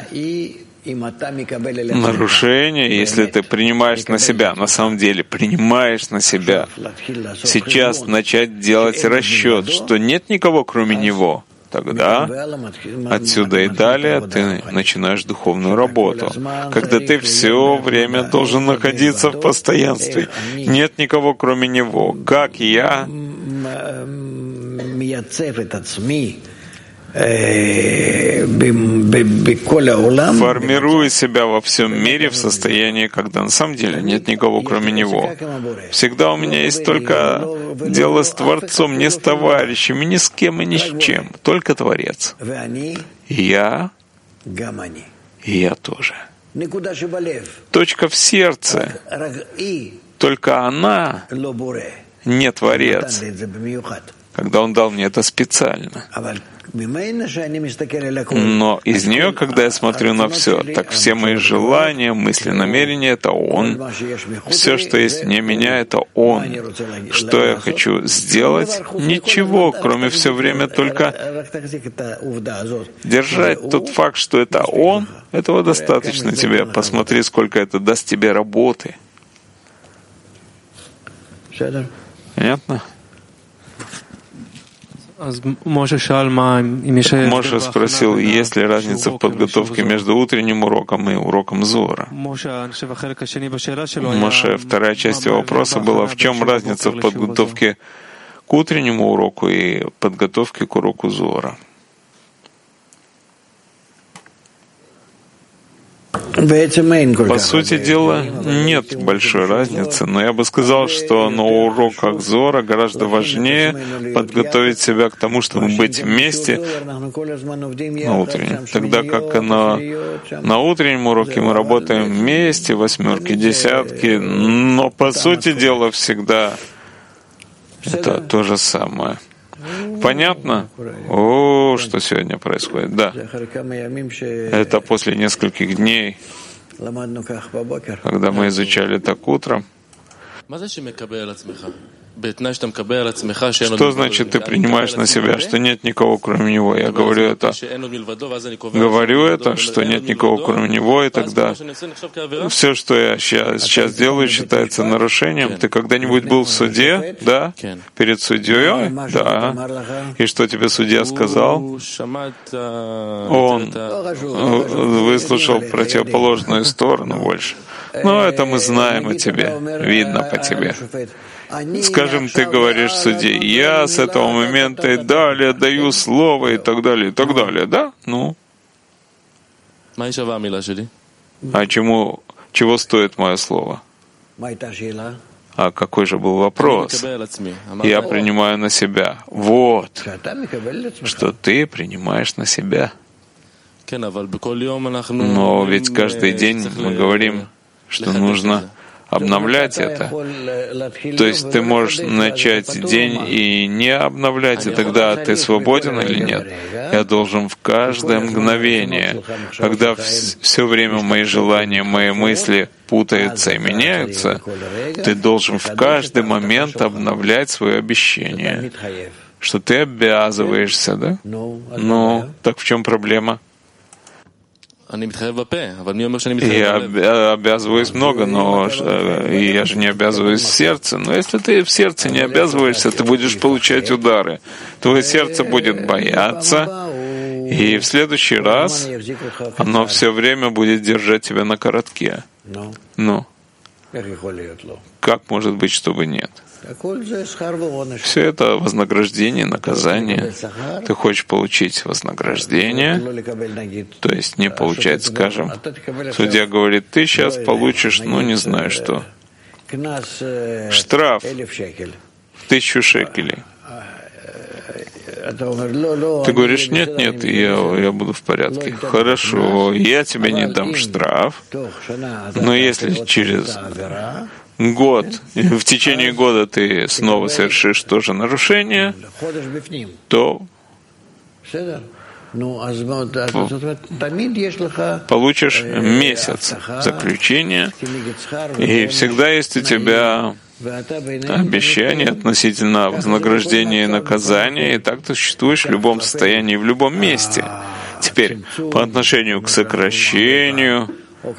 Нарушение, если ты принимаешь на себя, на самом деле принимаешь на себя, сейчас начать делать расчет, что нет никого кроме него, тогда отсюда и далее ты начинаешь духовную работу, когда ты все время должен находиться в постоянстве. Нет никого кроме него. Как я формирую себя во всем мире в состоянии, когда на самом деле нет никого, кроме Него. Всегда у меня есть только дело с Творцом, не с товарищами, ни с кем и ни с чем, только Творец. И я, и я тоже. Точка в сердце, только она не Творец, когда Он дал мне это специально. Но из нее, когда я смотрю на все, так все мои желания, мысли, намерения — это Он. Все, что есть вне меня, — это Он. Что я хочу сделать? Ничего, кроме все время только держать тот факт, что это Он. Этого достаточно тебе. Посмотри, сколько это даст тебе работы. Понятно? Моше спросил, есть ли разница в подготовке между утренним уроком и уроком Зоара. Моше, вторая часть его вопроса была, в чем разница в подготовке к утреннему уроку и подготовке к уроку Зоара. По сути дела, нет большой разницы, но я бы сказал, что на уроках Зоара гораздо важнее подготовить себя к тому, чтобы быть вместе на утреннем. Тогда как на, на утреннем уроке мы работаем вместе, восьмерки, десятки, но по сути дела всегда это то же самое. Понятно? О, что сегодня происходит. Да. Это после нескольких дней, когда мы изучали так утром. Что значит ты принимаешь на себя, что нет никого кроме него? Я говорю это, говорю это, что нет никого кроме него, и тогда все, что я сейчас, сейчас делаю, считается нарушением. Ты когда-нибудь был в суде, да? Перед судьей, да. И что тебе судья сказал? Он выслушал противоположную сторону больше. Но это мы знаем о тебе, видно по тебе. Скажем, ты говоришь суде, я с этого момента и далее даю слово и так далее, и так далее, да? Ну. А чему, чего стоит мое слово? А какой же был вопрос? Я принимаю на себя. Вот, что ты принимаешь на себя. Но ведь каждый день мы говорим, что нужно обновлять это. То есть ты можешь начать день и не обновлять, и тогда ты свободен или нет? Я должен в каждое мгновение, когда все время мои желания, мои мысли путаются и меняются, ты должен в каждый момент обновлять свое обещание, что ты обязываешься, да? Ну, так в чем проблема? Я обязываюсь много, но я же не обязываюсь в сердце. Но если ты в сердце не обязываешься, ты будешь получать удары. Твое сердце будет бояться, и в следующий раз оно все время будет держать тебя на коротке. Ну, как может быть, чтобы нет? Все это вознаграждение, наказание. Ты хочешь получить вознаграждение, то есть не получать, скажем, судья говорит, ты сейчас получишь, ну не знаю что, штраф тысячу шекелей. Ты говоришь, нет, нет, я, я буду в порядке. Хорошо, я тебе не дам штраф, но если через год, в течение года ты снова совершишь то же нарушение, то получишь месяц заключения, и всегда есть у тебя обещание относительно вознаграждения и наказания, и так ты существуешь в любом состоянии, в любом месте. Теперь, по отношению к сокращению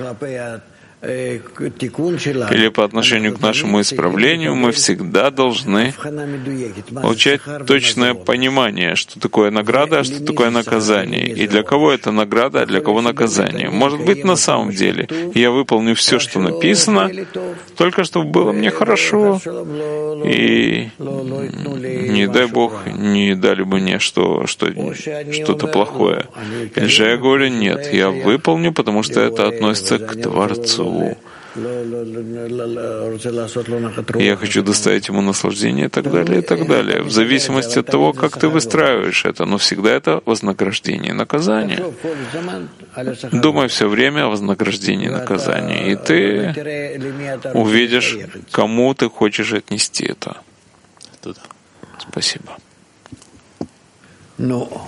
или по отношению к нашему исправлению, мы всегда должны получать точное понимание, что такое награда, а что такое наказание, и для кого это награда, а для кого наказание. Может быть, на самом деле я выполню все, что написано, только чтобы было мне хорошо, и не дай Бог, не дали бы мне что, что, что-то плохое. Или же я говорю, нет, я выполню, потому что это относится к Творцу. Я хочу доставить ему наслаждение и так далее, и так далее. В зависимости от того, как ты выстраиваешь это, но всегда это вознаграждение и наказание. Думай все время о вознаграждении и наказании, и ты увидишь, кому ты хочешь отнести это. Спасибо. Ну,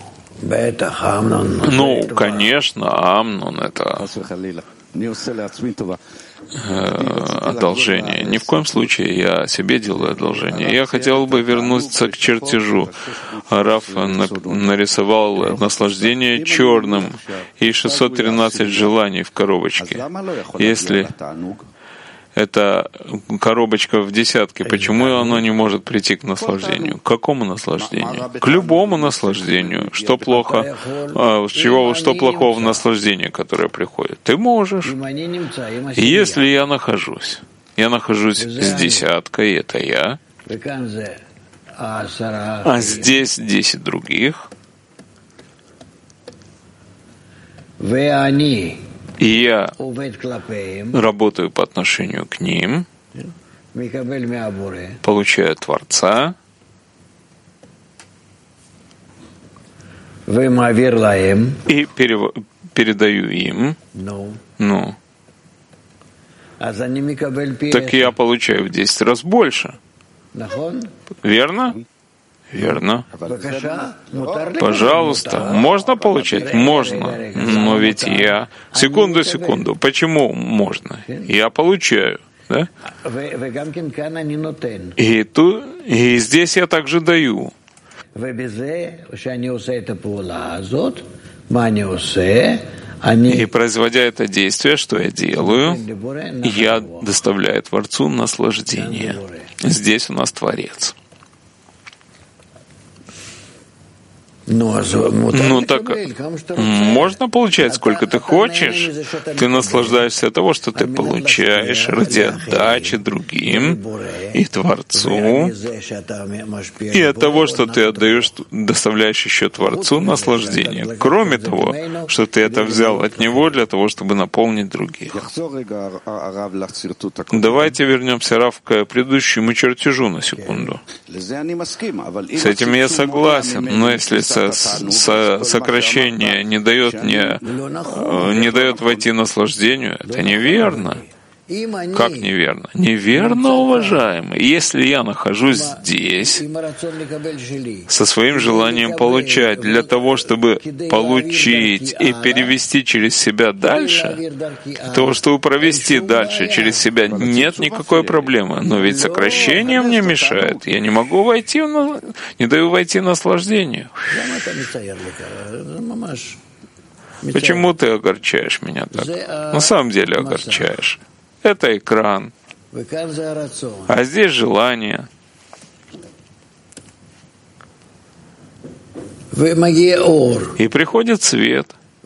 конечно, Амнон — это одолжение. Ни в коем случае я себе делаю одолжение. Я хотел бы вернуться к чертежу. Раф нарисовал наслаждение черным и шестьсот тринадцать желаний в коробочке. Если это коробочка в десятке, почему оно не может прийти к наслаждению? К какому наслаждению? К любому наслаждению. Что плохо? А, чего, что плохого в наслаждении, которое приходит? Ты можешь. Если я нахожусь, я нахожусь с десяткой, это я, а здесь десять других, и я работаю по отношению к ним, получаю Творца, и передаю им, ну, так я получаю в десять раз больше. Верно? Верно. Пожалуйста. Можно получать? Можно. Но ведь я... Секунду, секунду. Почему можно? Я получаю. Да? И, ту... и здесь я также даю. И производя это действие, что я делаю, я доставляю Творцу наслаждение. Здесь у нас Творец. Ну так можно получать сколько ты хочешь. Ты наслаждаешься от того, что ты получаешь ради отдачи другим и Творцу, и от того, что ты отдаешь, доставляешь еще Творцу наслаждение. Кроме того, что ты это взял от Него для того, чтобы наполнить других. Давайте вернемся, Рав, к предыдущему чертежу на секунду. С этим я согласен, но если сокращение не дает мне, не дает войти наслаждению, это неверно. Как неверно? Неверно, уважаемый. Если я нахожусь здесь со своим желанием получать для того, чтобы получить и перевести через себя дальше, для того, чтобы провести дальше через себя, нет никакой проблемы. Но ведь сокращение мне мешает. Я не могу войти, в, не даю войти в наслаждение. Почему ты огорчаешь меня так? На самом деле огорчаешь. Это экран. А здесь желание. И приходит свет.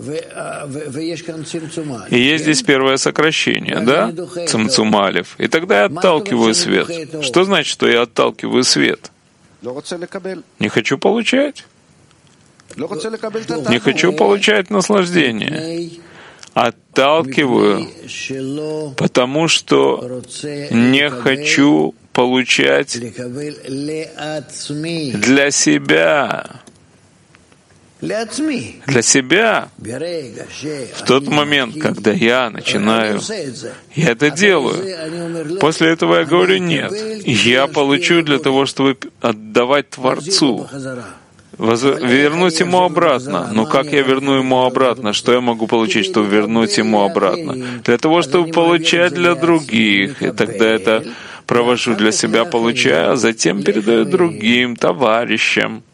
И есть здесь первое сокращение, да? Цимцум алеф. И тогда я отталкиваю свет. Что значит, что я отталкиваю свет? Не хочу получать. Не хочу получать наслаждение. Отталкиваю, потому что не хочу получать для себя. Для себя. В тот момент, когда я начинаю, я это делаю. После этого я говорю, нет, я получу для того, чтобы отдавать Творцу. Вернуть ему обратно. Но как я верну ему обратно? Что я могу получить, чтобы вернуть ему обратно? Для того, чтобы получать для других. И тогда это провожу для себя, получаю, а затем передаю другим, товарищам.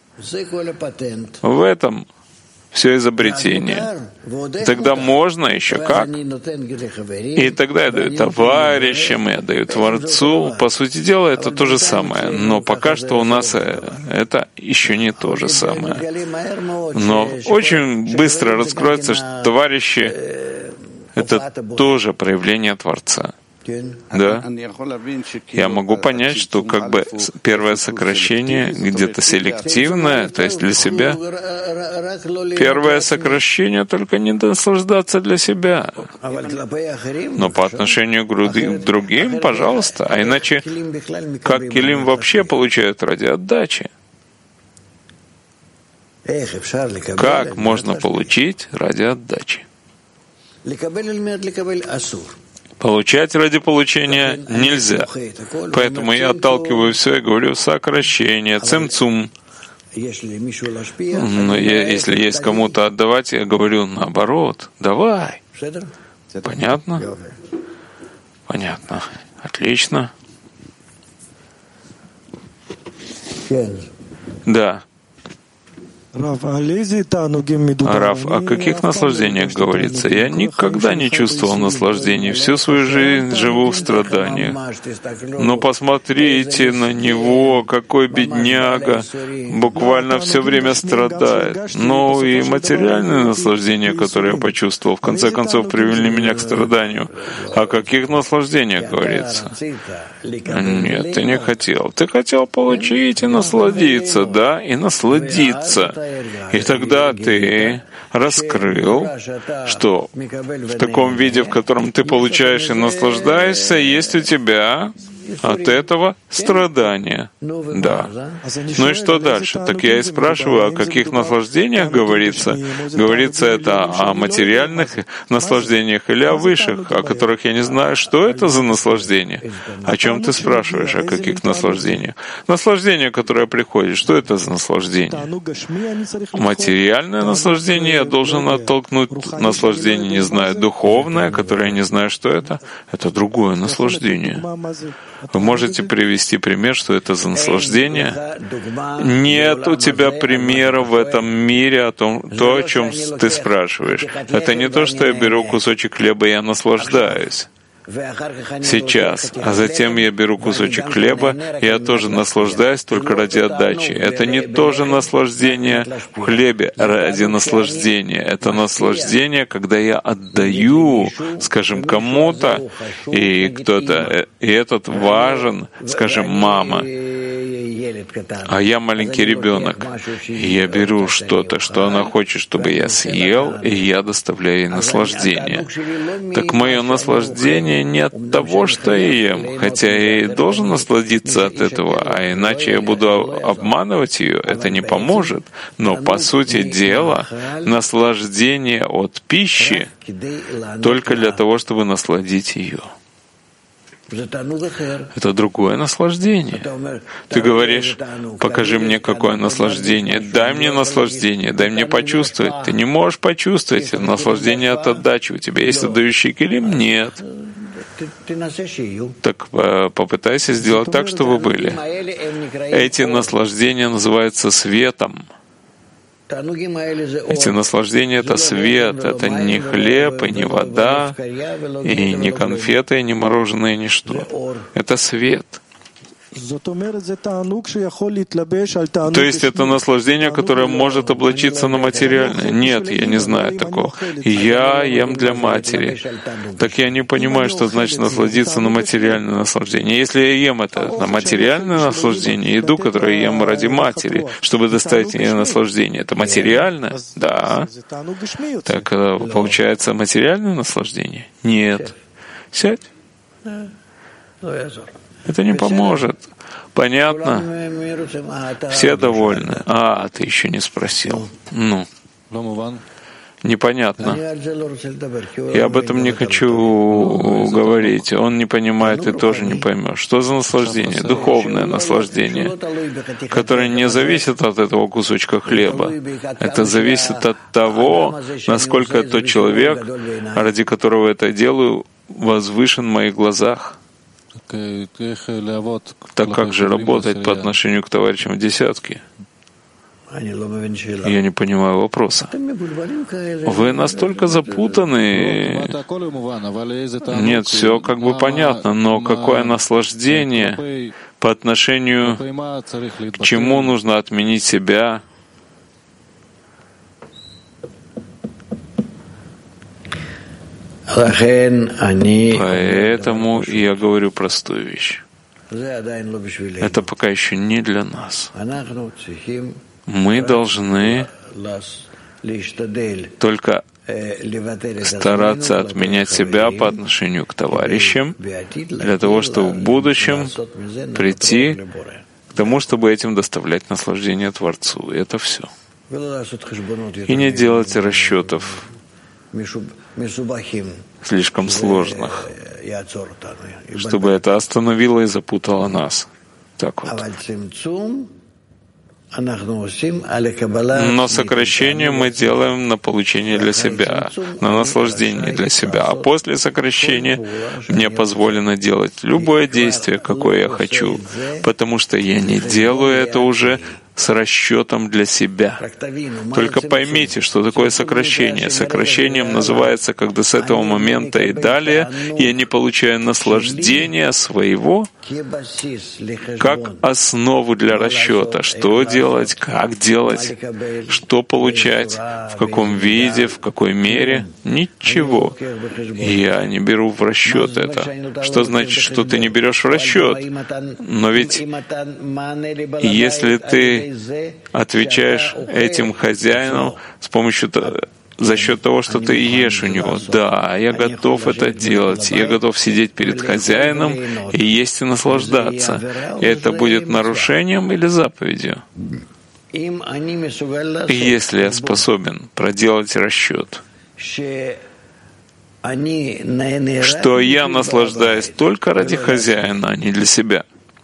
В этом все изобретение. И тогда можно еще как? И тогда я даю товарищам, я даю Творцу. По сути дела, это то же самое. Но пока что у нас это еще не то же самое. Но очень быстро раскроется, что товарищи — это тоже проявление Творца. Да? Я могу понять, что как бы первое сокращение где-то селективное, то есть для себя. Первое сокращение только не наслаждаться для себя. Но по отношению к другим, пожалуйста. А иначе, как килим вообще получают ради отдачи? Как можно получить ради отдачи? Получать ради получения нельзя. Поэтому я отталкиваю все и говорю сокращение, цимцум. Но я, если есть кому-то отдавать, я говорю наоборот. Давай. Понятно? Понятно. Отлично. Да. Раф, о каких наслаждениях говорится? Я никогда не чувствовал наслаждений. Всю свою жизнь живу в страданиях. Но посмотрите на него, какой бедняга, буквально все время страдает. Но и материальные наслаждения, которые я почувствовал, в конце концов привели меня к страданию. О каких наслаждениях говорится? Нет, ты не хотел. Ты хотел получить и насладиться, да, и насладиться. И тогда ты раскрыл, что в таком виде, в котором ты получаешь и наслаждаешься, есть у тебя от этого страдания. Да. Ну и что дальше? Так я и спрашиваю, о каких наслаждениях говорится? Говорится это о материальных наслаждениях или о высших, о которых я не знаю, что это за наслаждение? О чем ты спрашиваешь, о каких наслаждениях? Наслаждение, которое приходит, что это за наслаждение? Материальное наслаждение я должен оттолкнуть наслаждение, не знаю, духовное, которое я не знаю, что это. Это другое наслаждение. Вы можете привести пример, что это за наслаждение? Нет у тебя примера в этом мире о том, то, о чем ты спрашиваешь. Это не то, что я беру кусочек хлеба и я наслаждаюсь сейчас, а затем я беру кусочек хлеба, и я тоже наслаждаюсь только ради отдачи. Это не то же наслаждение в хлебе ради наслаждения. Это наслаждение, когда я отдаю, скажем, кому-то, и кто-то, и этот важен, скажем, мама, а я маленький ребенок, и я беру что-то, что она хочет, чтобы я съел, и я доставляю ей наслаждение. Так мое наслаждение не от того, что я ем, хотя я и должен насладиться от этого, а иначе я буду обманывать ее, это не поможет. Но, по сути дела, наслаждение от пищи только для того, чтобы насладить ее. Это другое наслаждение. Ты говоришь, покажи мне, какое наслаждение. Дай мне наслаждение, дай мне почувствовать. Ты не можешь почувствовать наслаждение от отдачи. У тебя есть отдающий килим? Нет. Так попытайся сделать так, чтобы были. Эти наслаждения называются светом. Эти наслаждения — это свет, это не хлеб, и не вода, и не конфеты, и не мороженое, и ничто. Это свет. То есть это наслаждение, которое может облачиться на материальное. Нет, я не знаю такого. Я ем для матери. Так я не понимаю, что значит насладиться на материальное наслаждение. Если я ем это на материальное наслаждение, еду, которую я ем ради матери, чтобы доставить ей наслаждение, это материальное? Да. Так получается материальное наслаждение? Нет. Сядь. Это не поможет. Понятно? Все довольны. А, ты еще не спросил. Ну. Непонятно. Я об этом не хочу говорить. Он не понимает, ты тоже не поймешь. Что за наслаждение? Духовное наслаждение, которое не зависит от этого кусочка хлеба. Это зависит от того, насколько тот человек, ради которого это делаю, возвышен в моих глазах. Так как же работать по отношению к товарищам в десятке? Я не понимаю вопроса. Вы настолько запутаны. Нет, все как бы понятно, но какое наслаждение по отношению к чему нужно отменить себя? Поэтому я говорю простую вещь. Это пока еще не для нас. Мы должны только стараться отменять себя по отношению к товарищам, для того, чтобы в будущем прийти к тому, чтобы этим доставлять наслаждение Творцу. И это все. И не делать расчетов слишком сложных, чтобы это остановило и запутало нас. Так вот. Но сокращение мы делаем на получение для себя, на наслаждение для себя. А после сокращения мне позволено делать любое действие, какое я хочу, потому что я не делаю это уже с расчетом для себя. Только поймите, что такое сокращение. Сокращением называется, когда с этого момента и далее я не получаю наслаждения своего как основу для расчета. Что делать, как делать, что получать, в каком виде, в какой мере. Ничего. Я не беру в расчет это. Что значит, что ты не берешь в расчет? Но ведь если ты отвечаешь этим хозяину с помощью за счет того, что ты ешь у него. Да, я готов это делать. Я готов сидеть перед хозяином и есть и наслаждаться. И это будет нарушением или заповедью? И если я способен проделать расчет, что я наслаждаюсь только ради хозяина, а не для себя,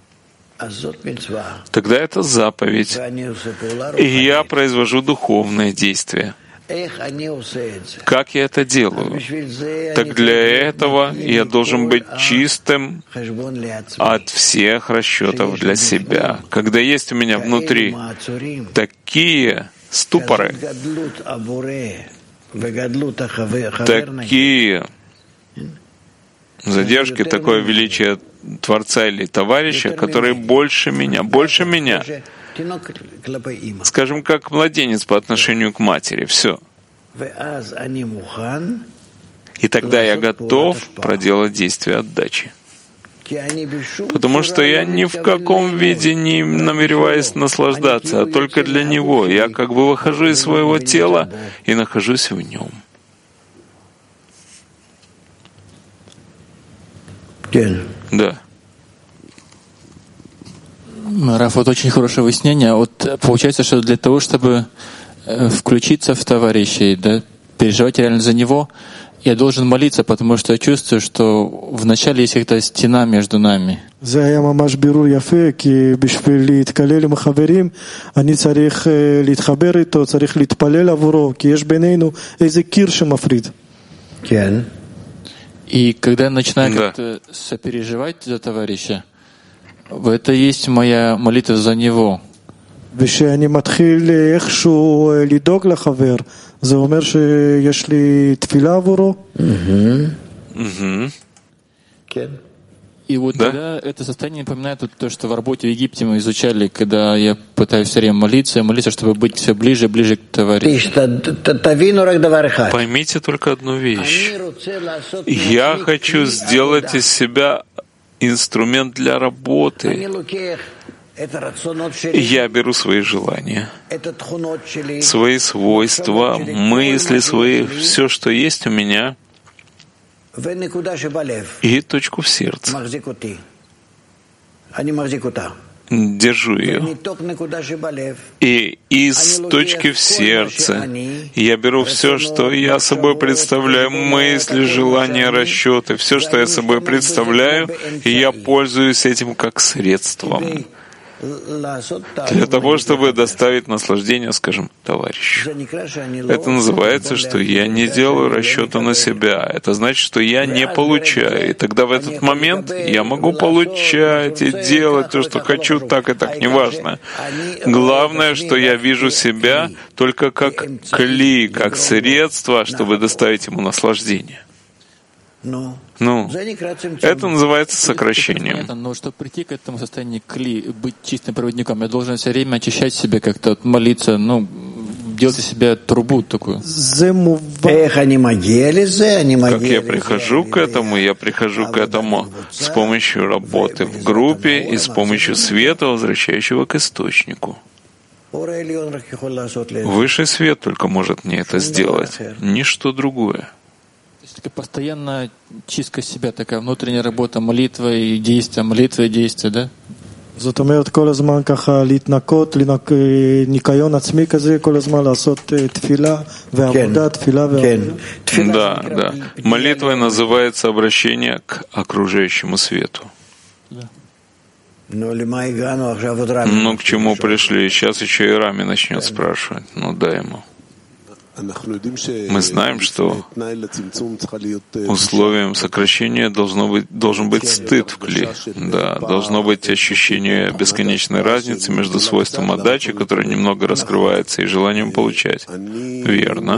тогда это заповедь. И я произвожу духовное действие. Как я это делаю? Так для этого я должен быть чистым от всех расчетов для себя. Когда есть у меня внутри такие ступоры, такие задержки, такое величие Творца или товарища, которые больше меня, больше меня. Скажем, как младенец по отношению к матери. Все. И тогда я готов проделать действие отдачи. Потому что я ни в каком виде не намереваюсь наслаждаться, а только для Него. Я как бы выхожу из своего тела и нахожусь в Нем. Да. Раф, вот очень хорошее выяснение. Вот получается, что для того, чтобы включиться в товарищей, да, переживать реально за него, Я должен молиться, потому что я чувствую, что вначале есть какая-то стена между нами. זה היה ממש בירור יפה, כי בשביל להתקלל עם החברים, אני צריך להתחבר איתו, צריך להתפלל עבורו, כי יש בינינו איזה קיר שמפריד. כן. И когда я начинаю да. как-то сопереживать за товарища, это есть моя молитва за него. ושאני מתחיל איכשהו לדאוג לחבר, זה אומר שיש לי תפילה עבורו? כן. И вот да? тогда это состояние напоминает то, что в работе в Египте мы изучали, когда я пытаюсь все время молиться, молиться, чтобы быть все ближе и ближе к товарищу. Поймите только одну вещь. Я хочу сделать из себя инструмент для работы. Я беру свои желания, свои свойства, мысли свои, все, что есть у меня, и точку в сердце. Держу ее. И из точки в сердце я беру все, что я собой представляю, мысли, желания, расчеты, все, что я собой представляю, и я пользуюсь этим как средством для того, чтобы доставить наслаждение, скажем, товарищу. Это называется, что я не делаю расчета на себя. Это значит, что я не получаю. И тогда в этот момент я могу получать и делать то, что хочу, так и так, неважно. Главное, что я вижу себя только как кли, как средство, чтобы доставить ему наслаждение. Ну, это называется сокращением. Но чтобы прийти к этому состоянию кли, быть чистым проводником, я должен все время очищать себя, как-то молиться, ну, делать из себя трубу такую. Как я прихожу к этому? Я прихожу к этому с помощью работы в группе и с помощью света, возвращающего к источнику. Высший свет только может мне это сделать, ничто другое. Постоянно чистка себя, такая внутренняя работа, молитва и действие, молитва и действие, да? זאת אומרת, כל הזמן ככה להתנקות, ניקיון עצמי כזה, כל הזמן לעשות תפילה ועבודה, תפילה ועבודה. Да, да. Молитвой называется обращение к окружающему свету. Ну, к чему пришли? Сейчас еще и Рами начнет спрашивать. Ну, дай ему. Мы знаем, что условием сокращения должно быть, должен быть стыд в кли. Да, должно быть ощущение бесконечной разницы между свойством отдачи, которое немного раскрывается, и желанием получать. Верно.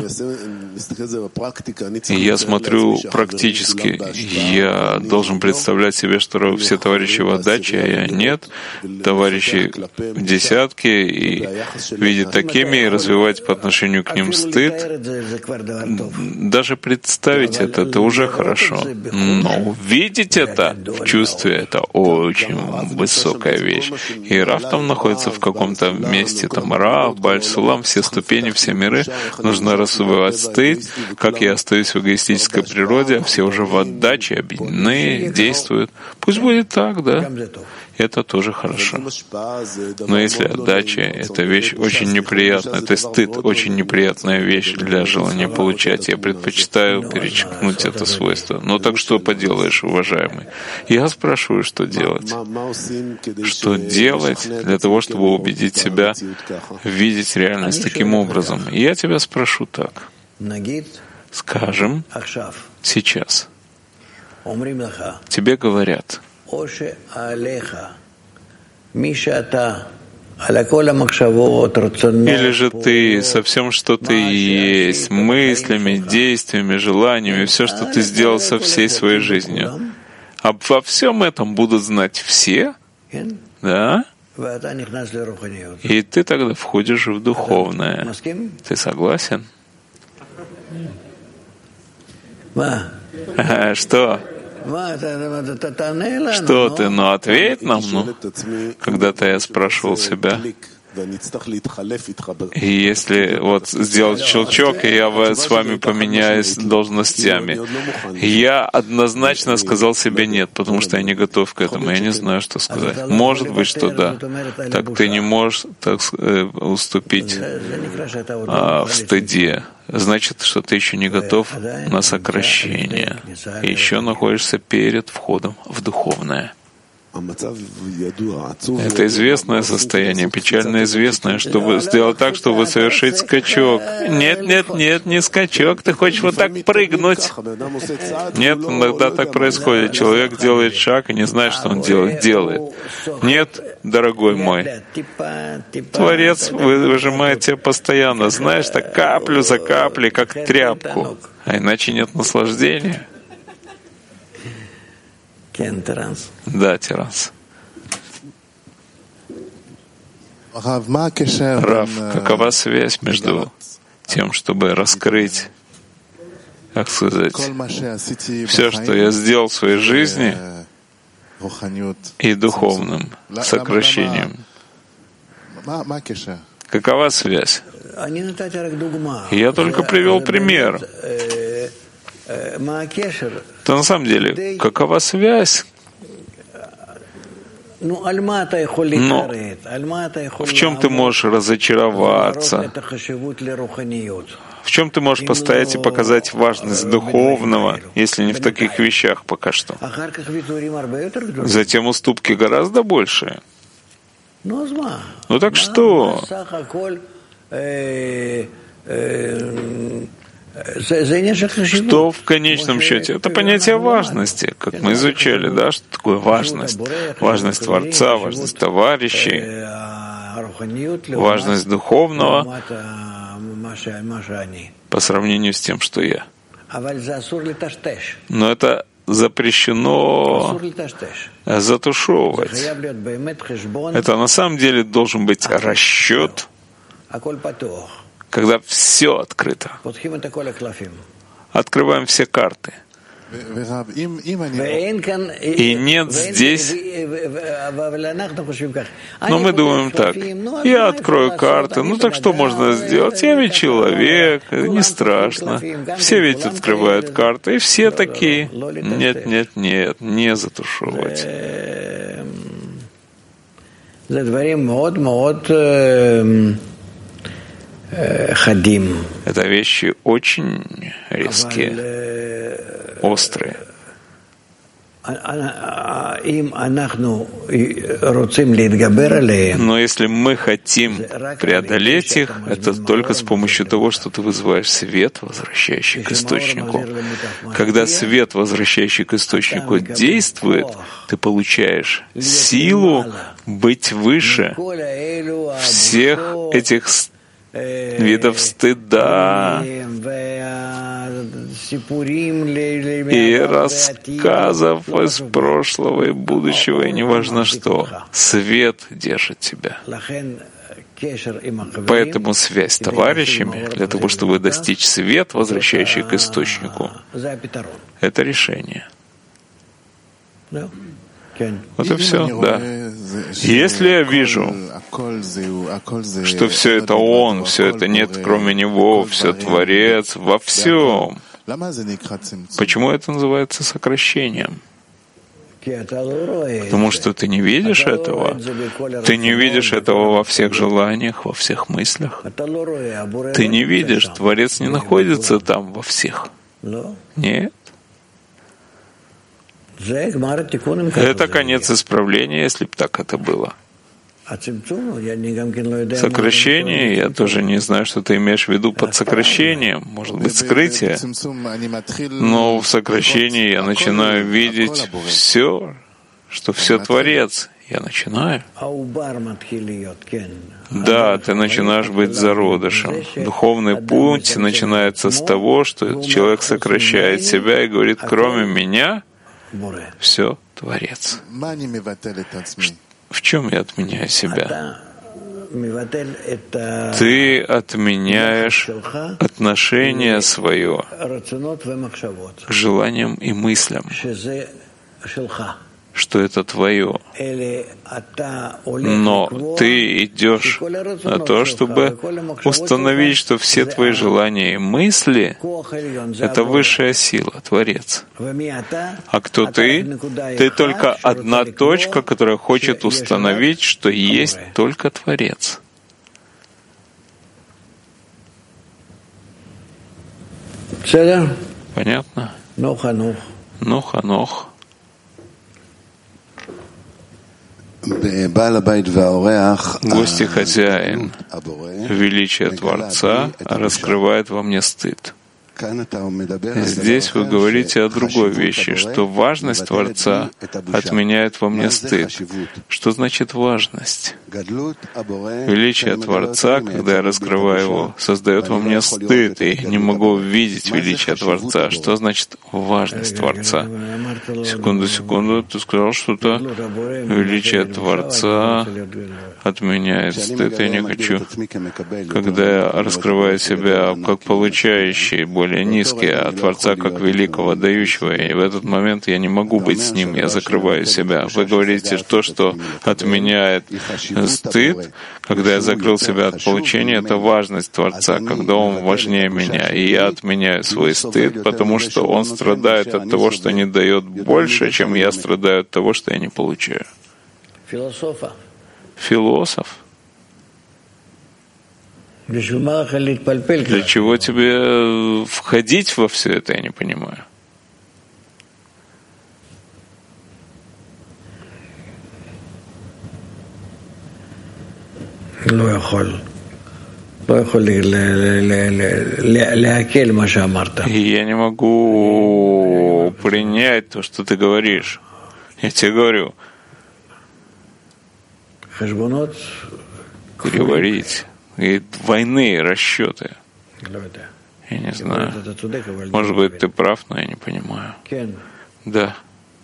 И я смотрю практически. Я должен представлять себе, что все товарищи в отдаче, а я нет. Товарищи в десятке, и видеть такими, и развивать по отношению к ним стыд. Даже представить это, это уже хорошо. Но увидеть это в чувстве, это очень высокая вещь. И Рав там находится в каком-то месте, там Рав, Бааль-Сулам, все ступени, все миры. Нужно развивать стыд, как я остаюсь в эгоистической природе, все уже в отдаче, объединены, действуют. Пусть будет так, да. Это тоже хорошо. Но если отдача — это вещь очень неприятная, то есть стыд — очень неприятная вещь для желания получать, я предпочитаю перечеркнуть это свойство. Но так что поделаешь, уважаемый? Я спрашиваю, что делать? Что делать для того, чтобы убедить себя видеть реальность таким образом? И я тебя спрошу так. Скажем, сейчас тебе говорят, или же ты со всем, что ты есть, мыслями, действиями, желаниями, все, что ты сделал со всей своей жизнью, обо всем этом будут знать все, да? И ты тогда входишь в духовное. Ты согласен? Что? Что ты? Ну, ответь нам, ну. Когда-то я спрашивал себя, И если вот сделать щелчок, и я с вами поменяюсь должностями, я однозначно сказал себе нет, потому что я не готов к этому, я не знаю, что сказать. Может быть, что да. Так ты не можешь так уступить а, в стыде. Значит, что ты еще не готов на сокращение. И еще находишься перед входом в духовное. Это известное состояние, печально известное, чтобы сделать так, чтобы совершить скачок. Нет, нет, нет, не скачок, ты хочешь вот так прыгнуть. Нет, иногда так происходит. Человек делает шаг и не знает, что он делает. Делает. Нет, дорогой мой, Творец выжимает тебя постоянно, знаешь, так каплю за каплей, как тряпку. А иначе нет наслаждения. Да, Теранс. Рав, какова связь между тем, чтобы раскрыть, как сказать, все, что я сделал в своей жизни, и духовным сокращением? Какова связь? Я только привел пример. То на самом деле, какова связь? Но в чем ты можешь разочароваться? В чем ты можешь постоять и показать важность духовного, если не в таких вещах пока что? Затем уступки гораздо большие. Ну так что? Что в конечном счете? Это понятие важности, как мы изучали, да, что такое важность. Важность Творца, важность товарищей, важность духовного по сравнению с тем, что я. Но это запрещено затушевывать. Это на самом деле должен быть расчет, когда все открыто. Открываем все карты. И нет здесь... Но мы думаем так. Я открою карты. Ну так что можно сделать? Я ведь человек, не страшно. Все ведь открывают карты, и все такие. Нет, нет, нет, не затушевывать. Это вещи очень резкие, острые. Но если мы хотим преодолеть их, это только с помощью того, что ты вызываешь свет, возвращающий к источнику. Когда свет, возвращающий к источнику, действует, ты получаешь силу быть выше всех этих видов стыда и рассказов из прошлого и будущего, и неважно что. Свет держит тебя. Поэтому связь с товарищами, для того, чтобы достичь свет, возвращающий к источнику, это решение. Вот и все, да. Если я вижу, что все это Он, все это нет кроме Него, все Творец во всем, почему это называется сокращением? Потому что ты не видишь этого. Ты не видишь этого во всех желаниях, во всех мыслях. Ты не видишь, Творец не находится там во всех. Нет. Это конец исправления, если бы так это было. Сокращение, я тоже не знаю, что ты имеешь в виду под сокращением, может быть, скрытие. Но в сокращении я начинаю видеть все, что все Творец. Я начинаю. Да, ты начинаешь быть зародышем. Духовный путь начинается с того, что человек сокращает себя и говорит, кроме меня, все Творец. В чем я отменяю себя? Ты отменяешь отношение свое к желаниям и мыслям. что это твое. Но ты идешь на то, чтобы установить, что все твои желания и мысли — это высшая сила, Творец. А кто ты? Ты только одна точка, которая хочет установить, что есть только Творец. Понятно? Ну, Ханох. Гость и хозяин, величие Творца раскрывает во мне стыд. Здесь вы говорите о другой вещи, что важность Творца отменяет во мне стыд. Что значит важность? Величие Творца, когда я раскрываю его, создает во мне стыд, и не могу увидеть величие Творца. Что значит важность Творца? Секунду, секунду, ты сказал что-то. Величие Творца отменяет стыд, я не хочу. Когда я раскрываю себя как получающий, более низкий, а Творца как великого, дающего, и в этот момент я не могу быть с Ним, я закрываю себя. Вы говорите, то, что отменяет стыд, когда я закрыл себя от получения, это важность Творца, когда Он важнее меня, и я отменяю свой стыд, потому что Он страдает от того, что не дает больше, чем я страдаю от того, что я не получаю. Философ. Для чего тебе входить во все это, я не понимаю. И я не могу принять то, что ты говоришь. Я тебе говорю. Переварить. И двойные расчеты. Я не знаю. Может быть, ты прав, но я не понимаю. Да.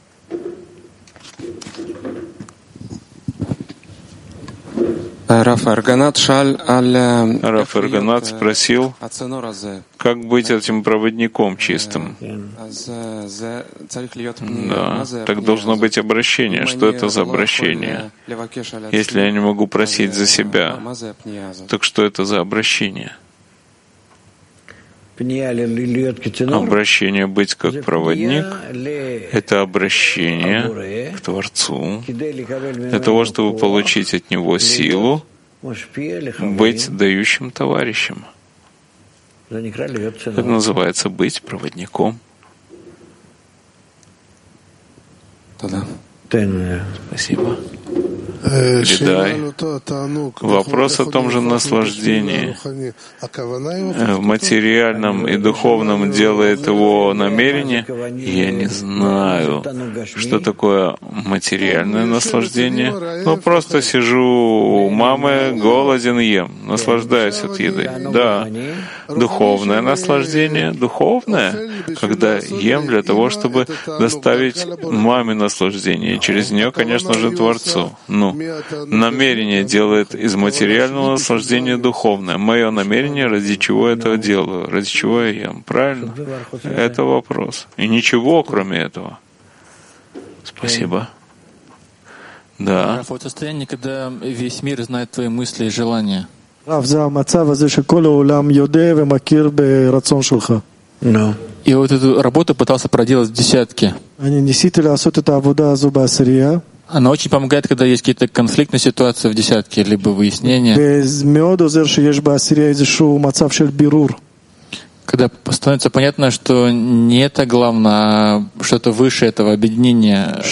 Раф Арганат спросил, как быть этим проводником чистым. Да, так должно быть обращение. Что это за обращение? Если я не могу просить за себя, так что это за обращение? Обращение быть как проводник — это обращение к Творцу для того, чтобы получить от Него силу быть дающим товарищем. Это называется быть проводником. Спасибо. Передай. Вопрос о том же наслаждении. В материальном и духовном делает его намерение. Я не знаю, что такое материальное наслаждение. Но просто сижу у мамы, голоден, ем, наслаждаюсь от еды. Да. Духовное наслаждение. Духовное, когда ем для того, чтобы доставить маме наслаждение. И через нее, конечно же, Творцу. Ну, намерение делает из материального наслаждения духовное. Мое намерение, ради чего я это делаю, ради чего я ем. Правильно? Это вопрос. И ничего, кроме этого. Спасибо. Да. Вот состояние, когда весь мир знает твои мысли и желания. No. И вот эту работу пытался проделать в десятке. Она очень помогает, когда есть какие-то конфликтные ситуации в десятке, либо выяснения. Когда становится понятно, что не это главное, а что-то выше этого объединения.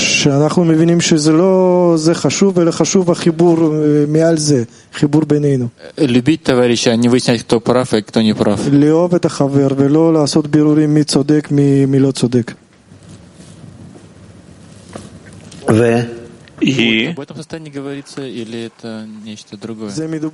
Любить товарища, а не выяснять, кто прав и кто не прав. И об этом состоянии говорится, или это нечто другое?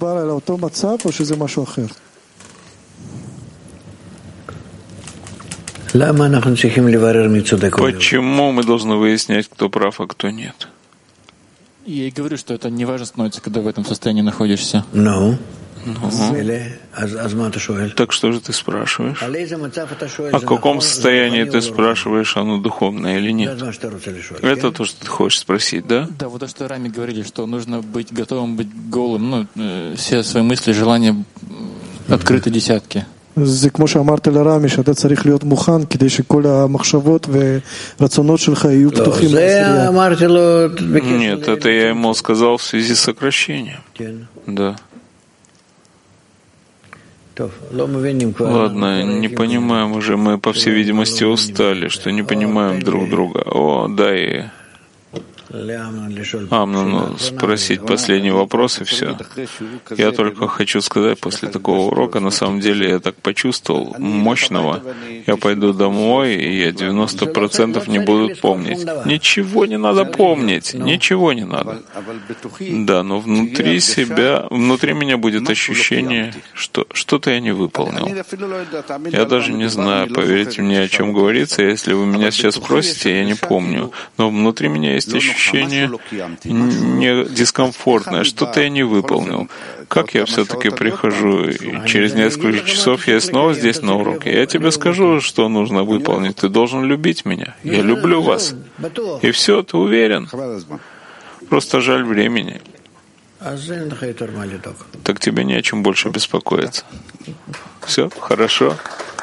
почему мы должны выяснять, кто прав, а кто нет? Я и говорю, что это не важно становится, когда в этом состоянии находишься. No. Ну, так что же ты спрашиваешь? О каком состоянии ты спрашиваешь, оно духовное или нет? Это то, что ты хочешь спросить, да? Да, вот то, что Рами говорили, что нужно быть готовым быть голым, ну, все свои мысли, желания открыты десятки. זה כמו שאמרת לרמי, שאתה צריך להיות מוכן כדי שכל המחשבות ורצונות שלך יהיו פתוחים לעשייה. Нет, это я ему сказал в связи с сокращением. Да. Ладно, не понимаем уже, мы, по всей видимости, устали, что не понимаем друг друга. О, дай Амнону спросить последний вопрос, и все. Я только хочу сказать, после такого урока, на самом деле, я так почувствовал мощного. Я пойду домой, и я девяносто процентов не буду помнить. Ничего не надо помнить, ничего не надо. Да, но внутри себя, внутри меня будет ощущение, что что-то я не выполнил. Я даже не знаю, поверьте мне, о чем говорится. Если вы меня сейчас спросите, я не помню. Но внутри меня есть ощущение, ощущение не дискомфортное, что-то я не выполнил. Как я все-таки прихожу, и через несколько часов я снова здесь на уроке. Я тебе скажу, что нужно выполнить. Ты должен любить меня. Я люблю вас. И все, ты уверен? Просто жаль времени. Так тебе не о чем больше беспокоиться. Все, хорошо?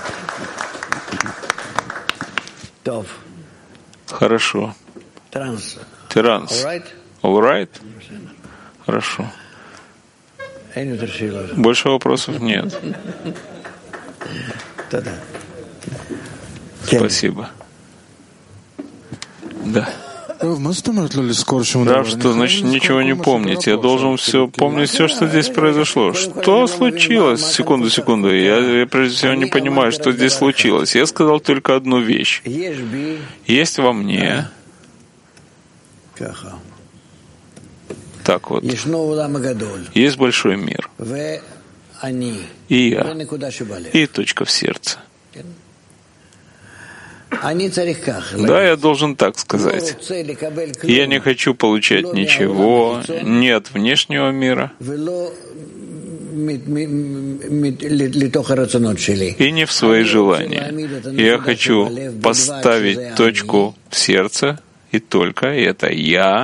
Хорошо. Тиранс. All right? Хорошо. Больше вопросов нет. Спасибо. Да. Рав, что значит ничего не помнить? Я должен все помнить, все, что здесь произошло. Что случилось? Секунду, секунду. Я, я прежде всего не понимаю, что здесь случилось. Я сказал только одну вещь. Есть во мне. Так вот. Есть большой мир. И я. И точка в сердце. Да, я должен так сказать. Я не хочу получать ничего ни от внешнего мира, и не в свои желания. Я хочу поставить точку в сердце, и только это я,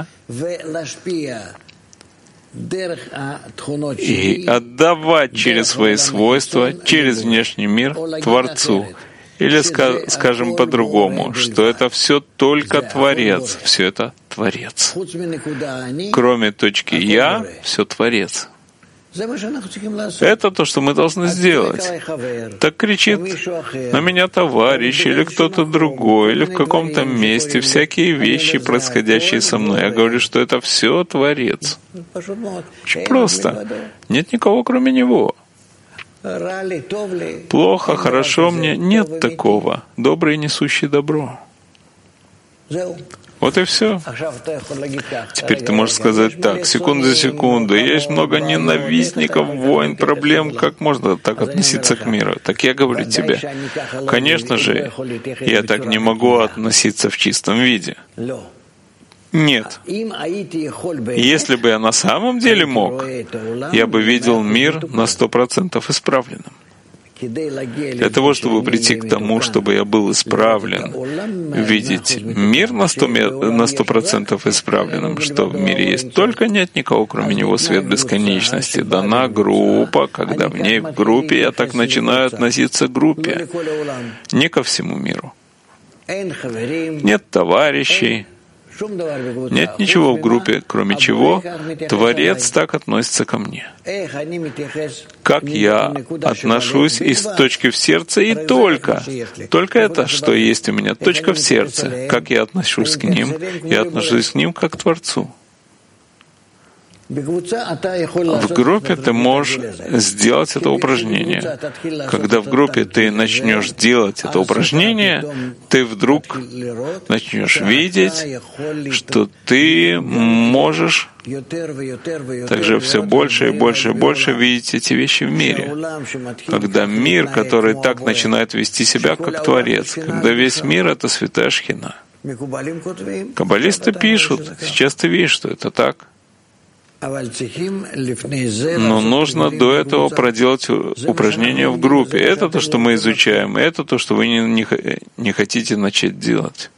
и отдавать через свои свойства, через внешний мир Творцу. Или, скажем по-другому, что это все только Творец, все это Творец. Кроме точки «Я», все Творец. Это то, что мы должны сделать. Так кричит на меня товарищ или кто-то другой, или в каком-то месте всякие вещи, происходящие со мной. Я говорю, что это все Творец. Очень просто. Нет никого, кроме Него. Плохо, хорошо мне, нет такого. Добрый, несущий добро. Вот и все. Теперь ты можешь сказать так, секунду за секунду. Есть много ненавистников, войн, проблем. Как можно так относиться к миру? Так я говорю тебе. Конечно же, я так не могу относиться в чистом виде. Нет. Если бы я на самом деле мог, я бы видел мир на сто процентов исправленным. Для того, чтобы прийти к тому, чтобы я был исправлен, видеть мир на сто процентов исправленным, что в мире есть только нет никого, кроме него, свет бесконечности. Дана группа, когда в ней в группе я так начинаю относиться к группе, не ко всему миру. Нет товарищей, нет ничего в группе, кроме чего Творец так относится ко мне. Как я отношусь из точки в сердце и только, только это, что есть у меня, точка в сердце. Как я отношусь к ним, я отношусь к ним как к Творцу. В группе ты можешь сделать это упражнение. Когда в группе ты начнешь делать это упражнение, ты вдруг начнешь видеть, что ты можешь также все больше и больше и больше видеть эти вещи в мире. Когда мир, который так начинает вести себя как Творец, когда весь мир — это святая Шхина. Каббалисты пишут, сейчас ты видишь, что это так. Но нужно до этого проделать упражнения в группе. Это то, что мы изучаем, это то, что вы не, не, не хотите начать делать.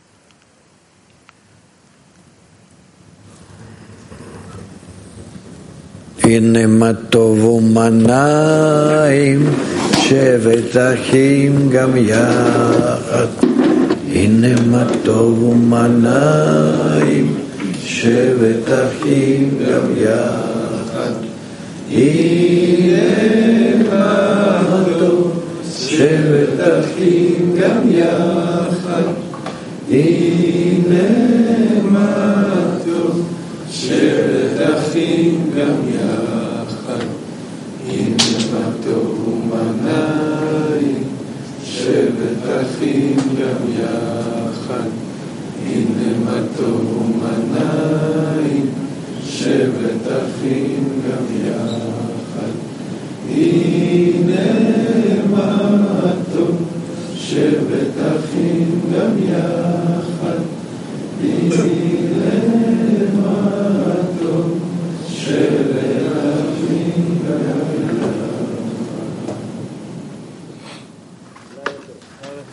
הנה מה טוב ומנעים, שבת אחים גם יחד. הנה מה טוב ומנעים, שבת אחים גם יחד. הנה מה טוב, שבת אחים גם יחד. הנה מה טוב, שבת אחים גם יחד. הנה מה טוב ומנעים, שבת אחים גם יחד. הנה מה טוב ומנעים, שבת אחים גם יחד. הנה מה טוב, שבת אחים גם יחד.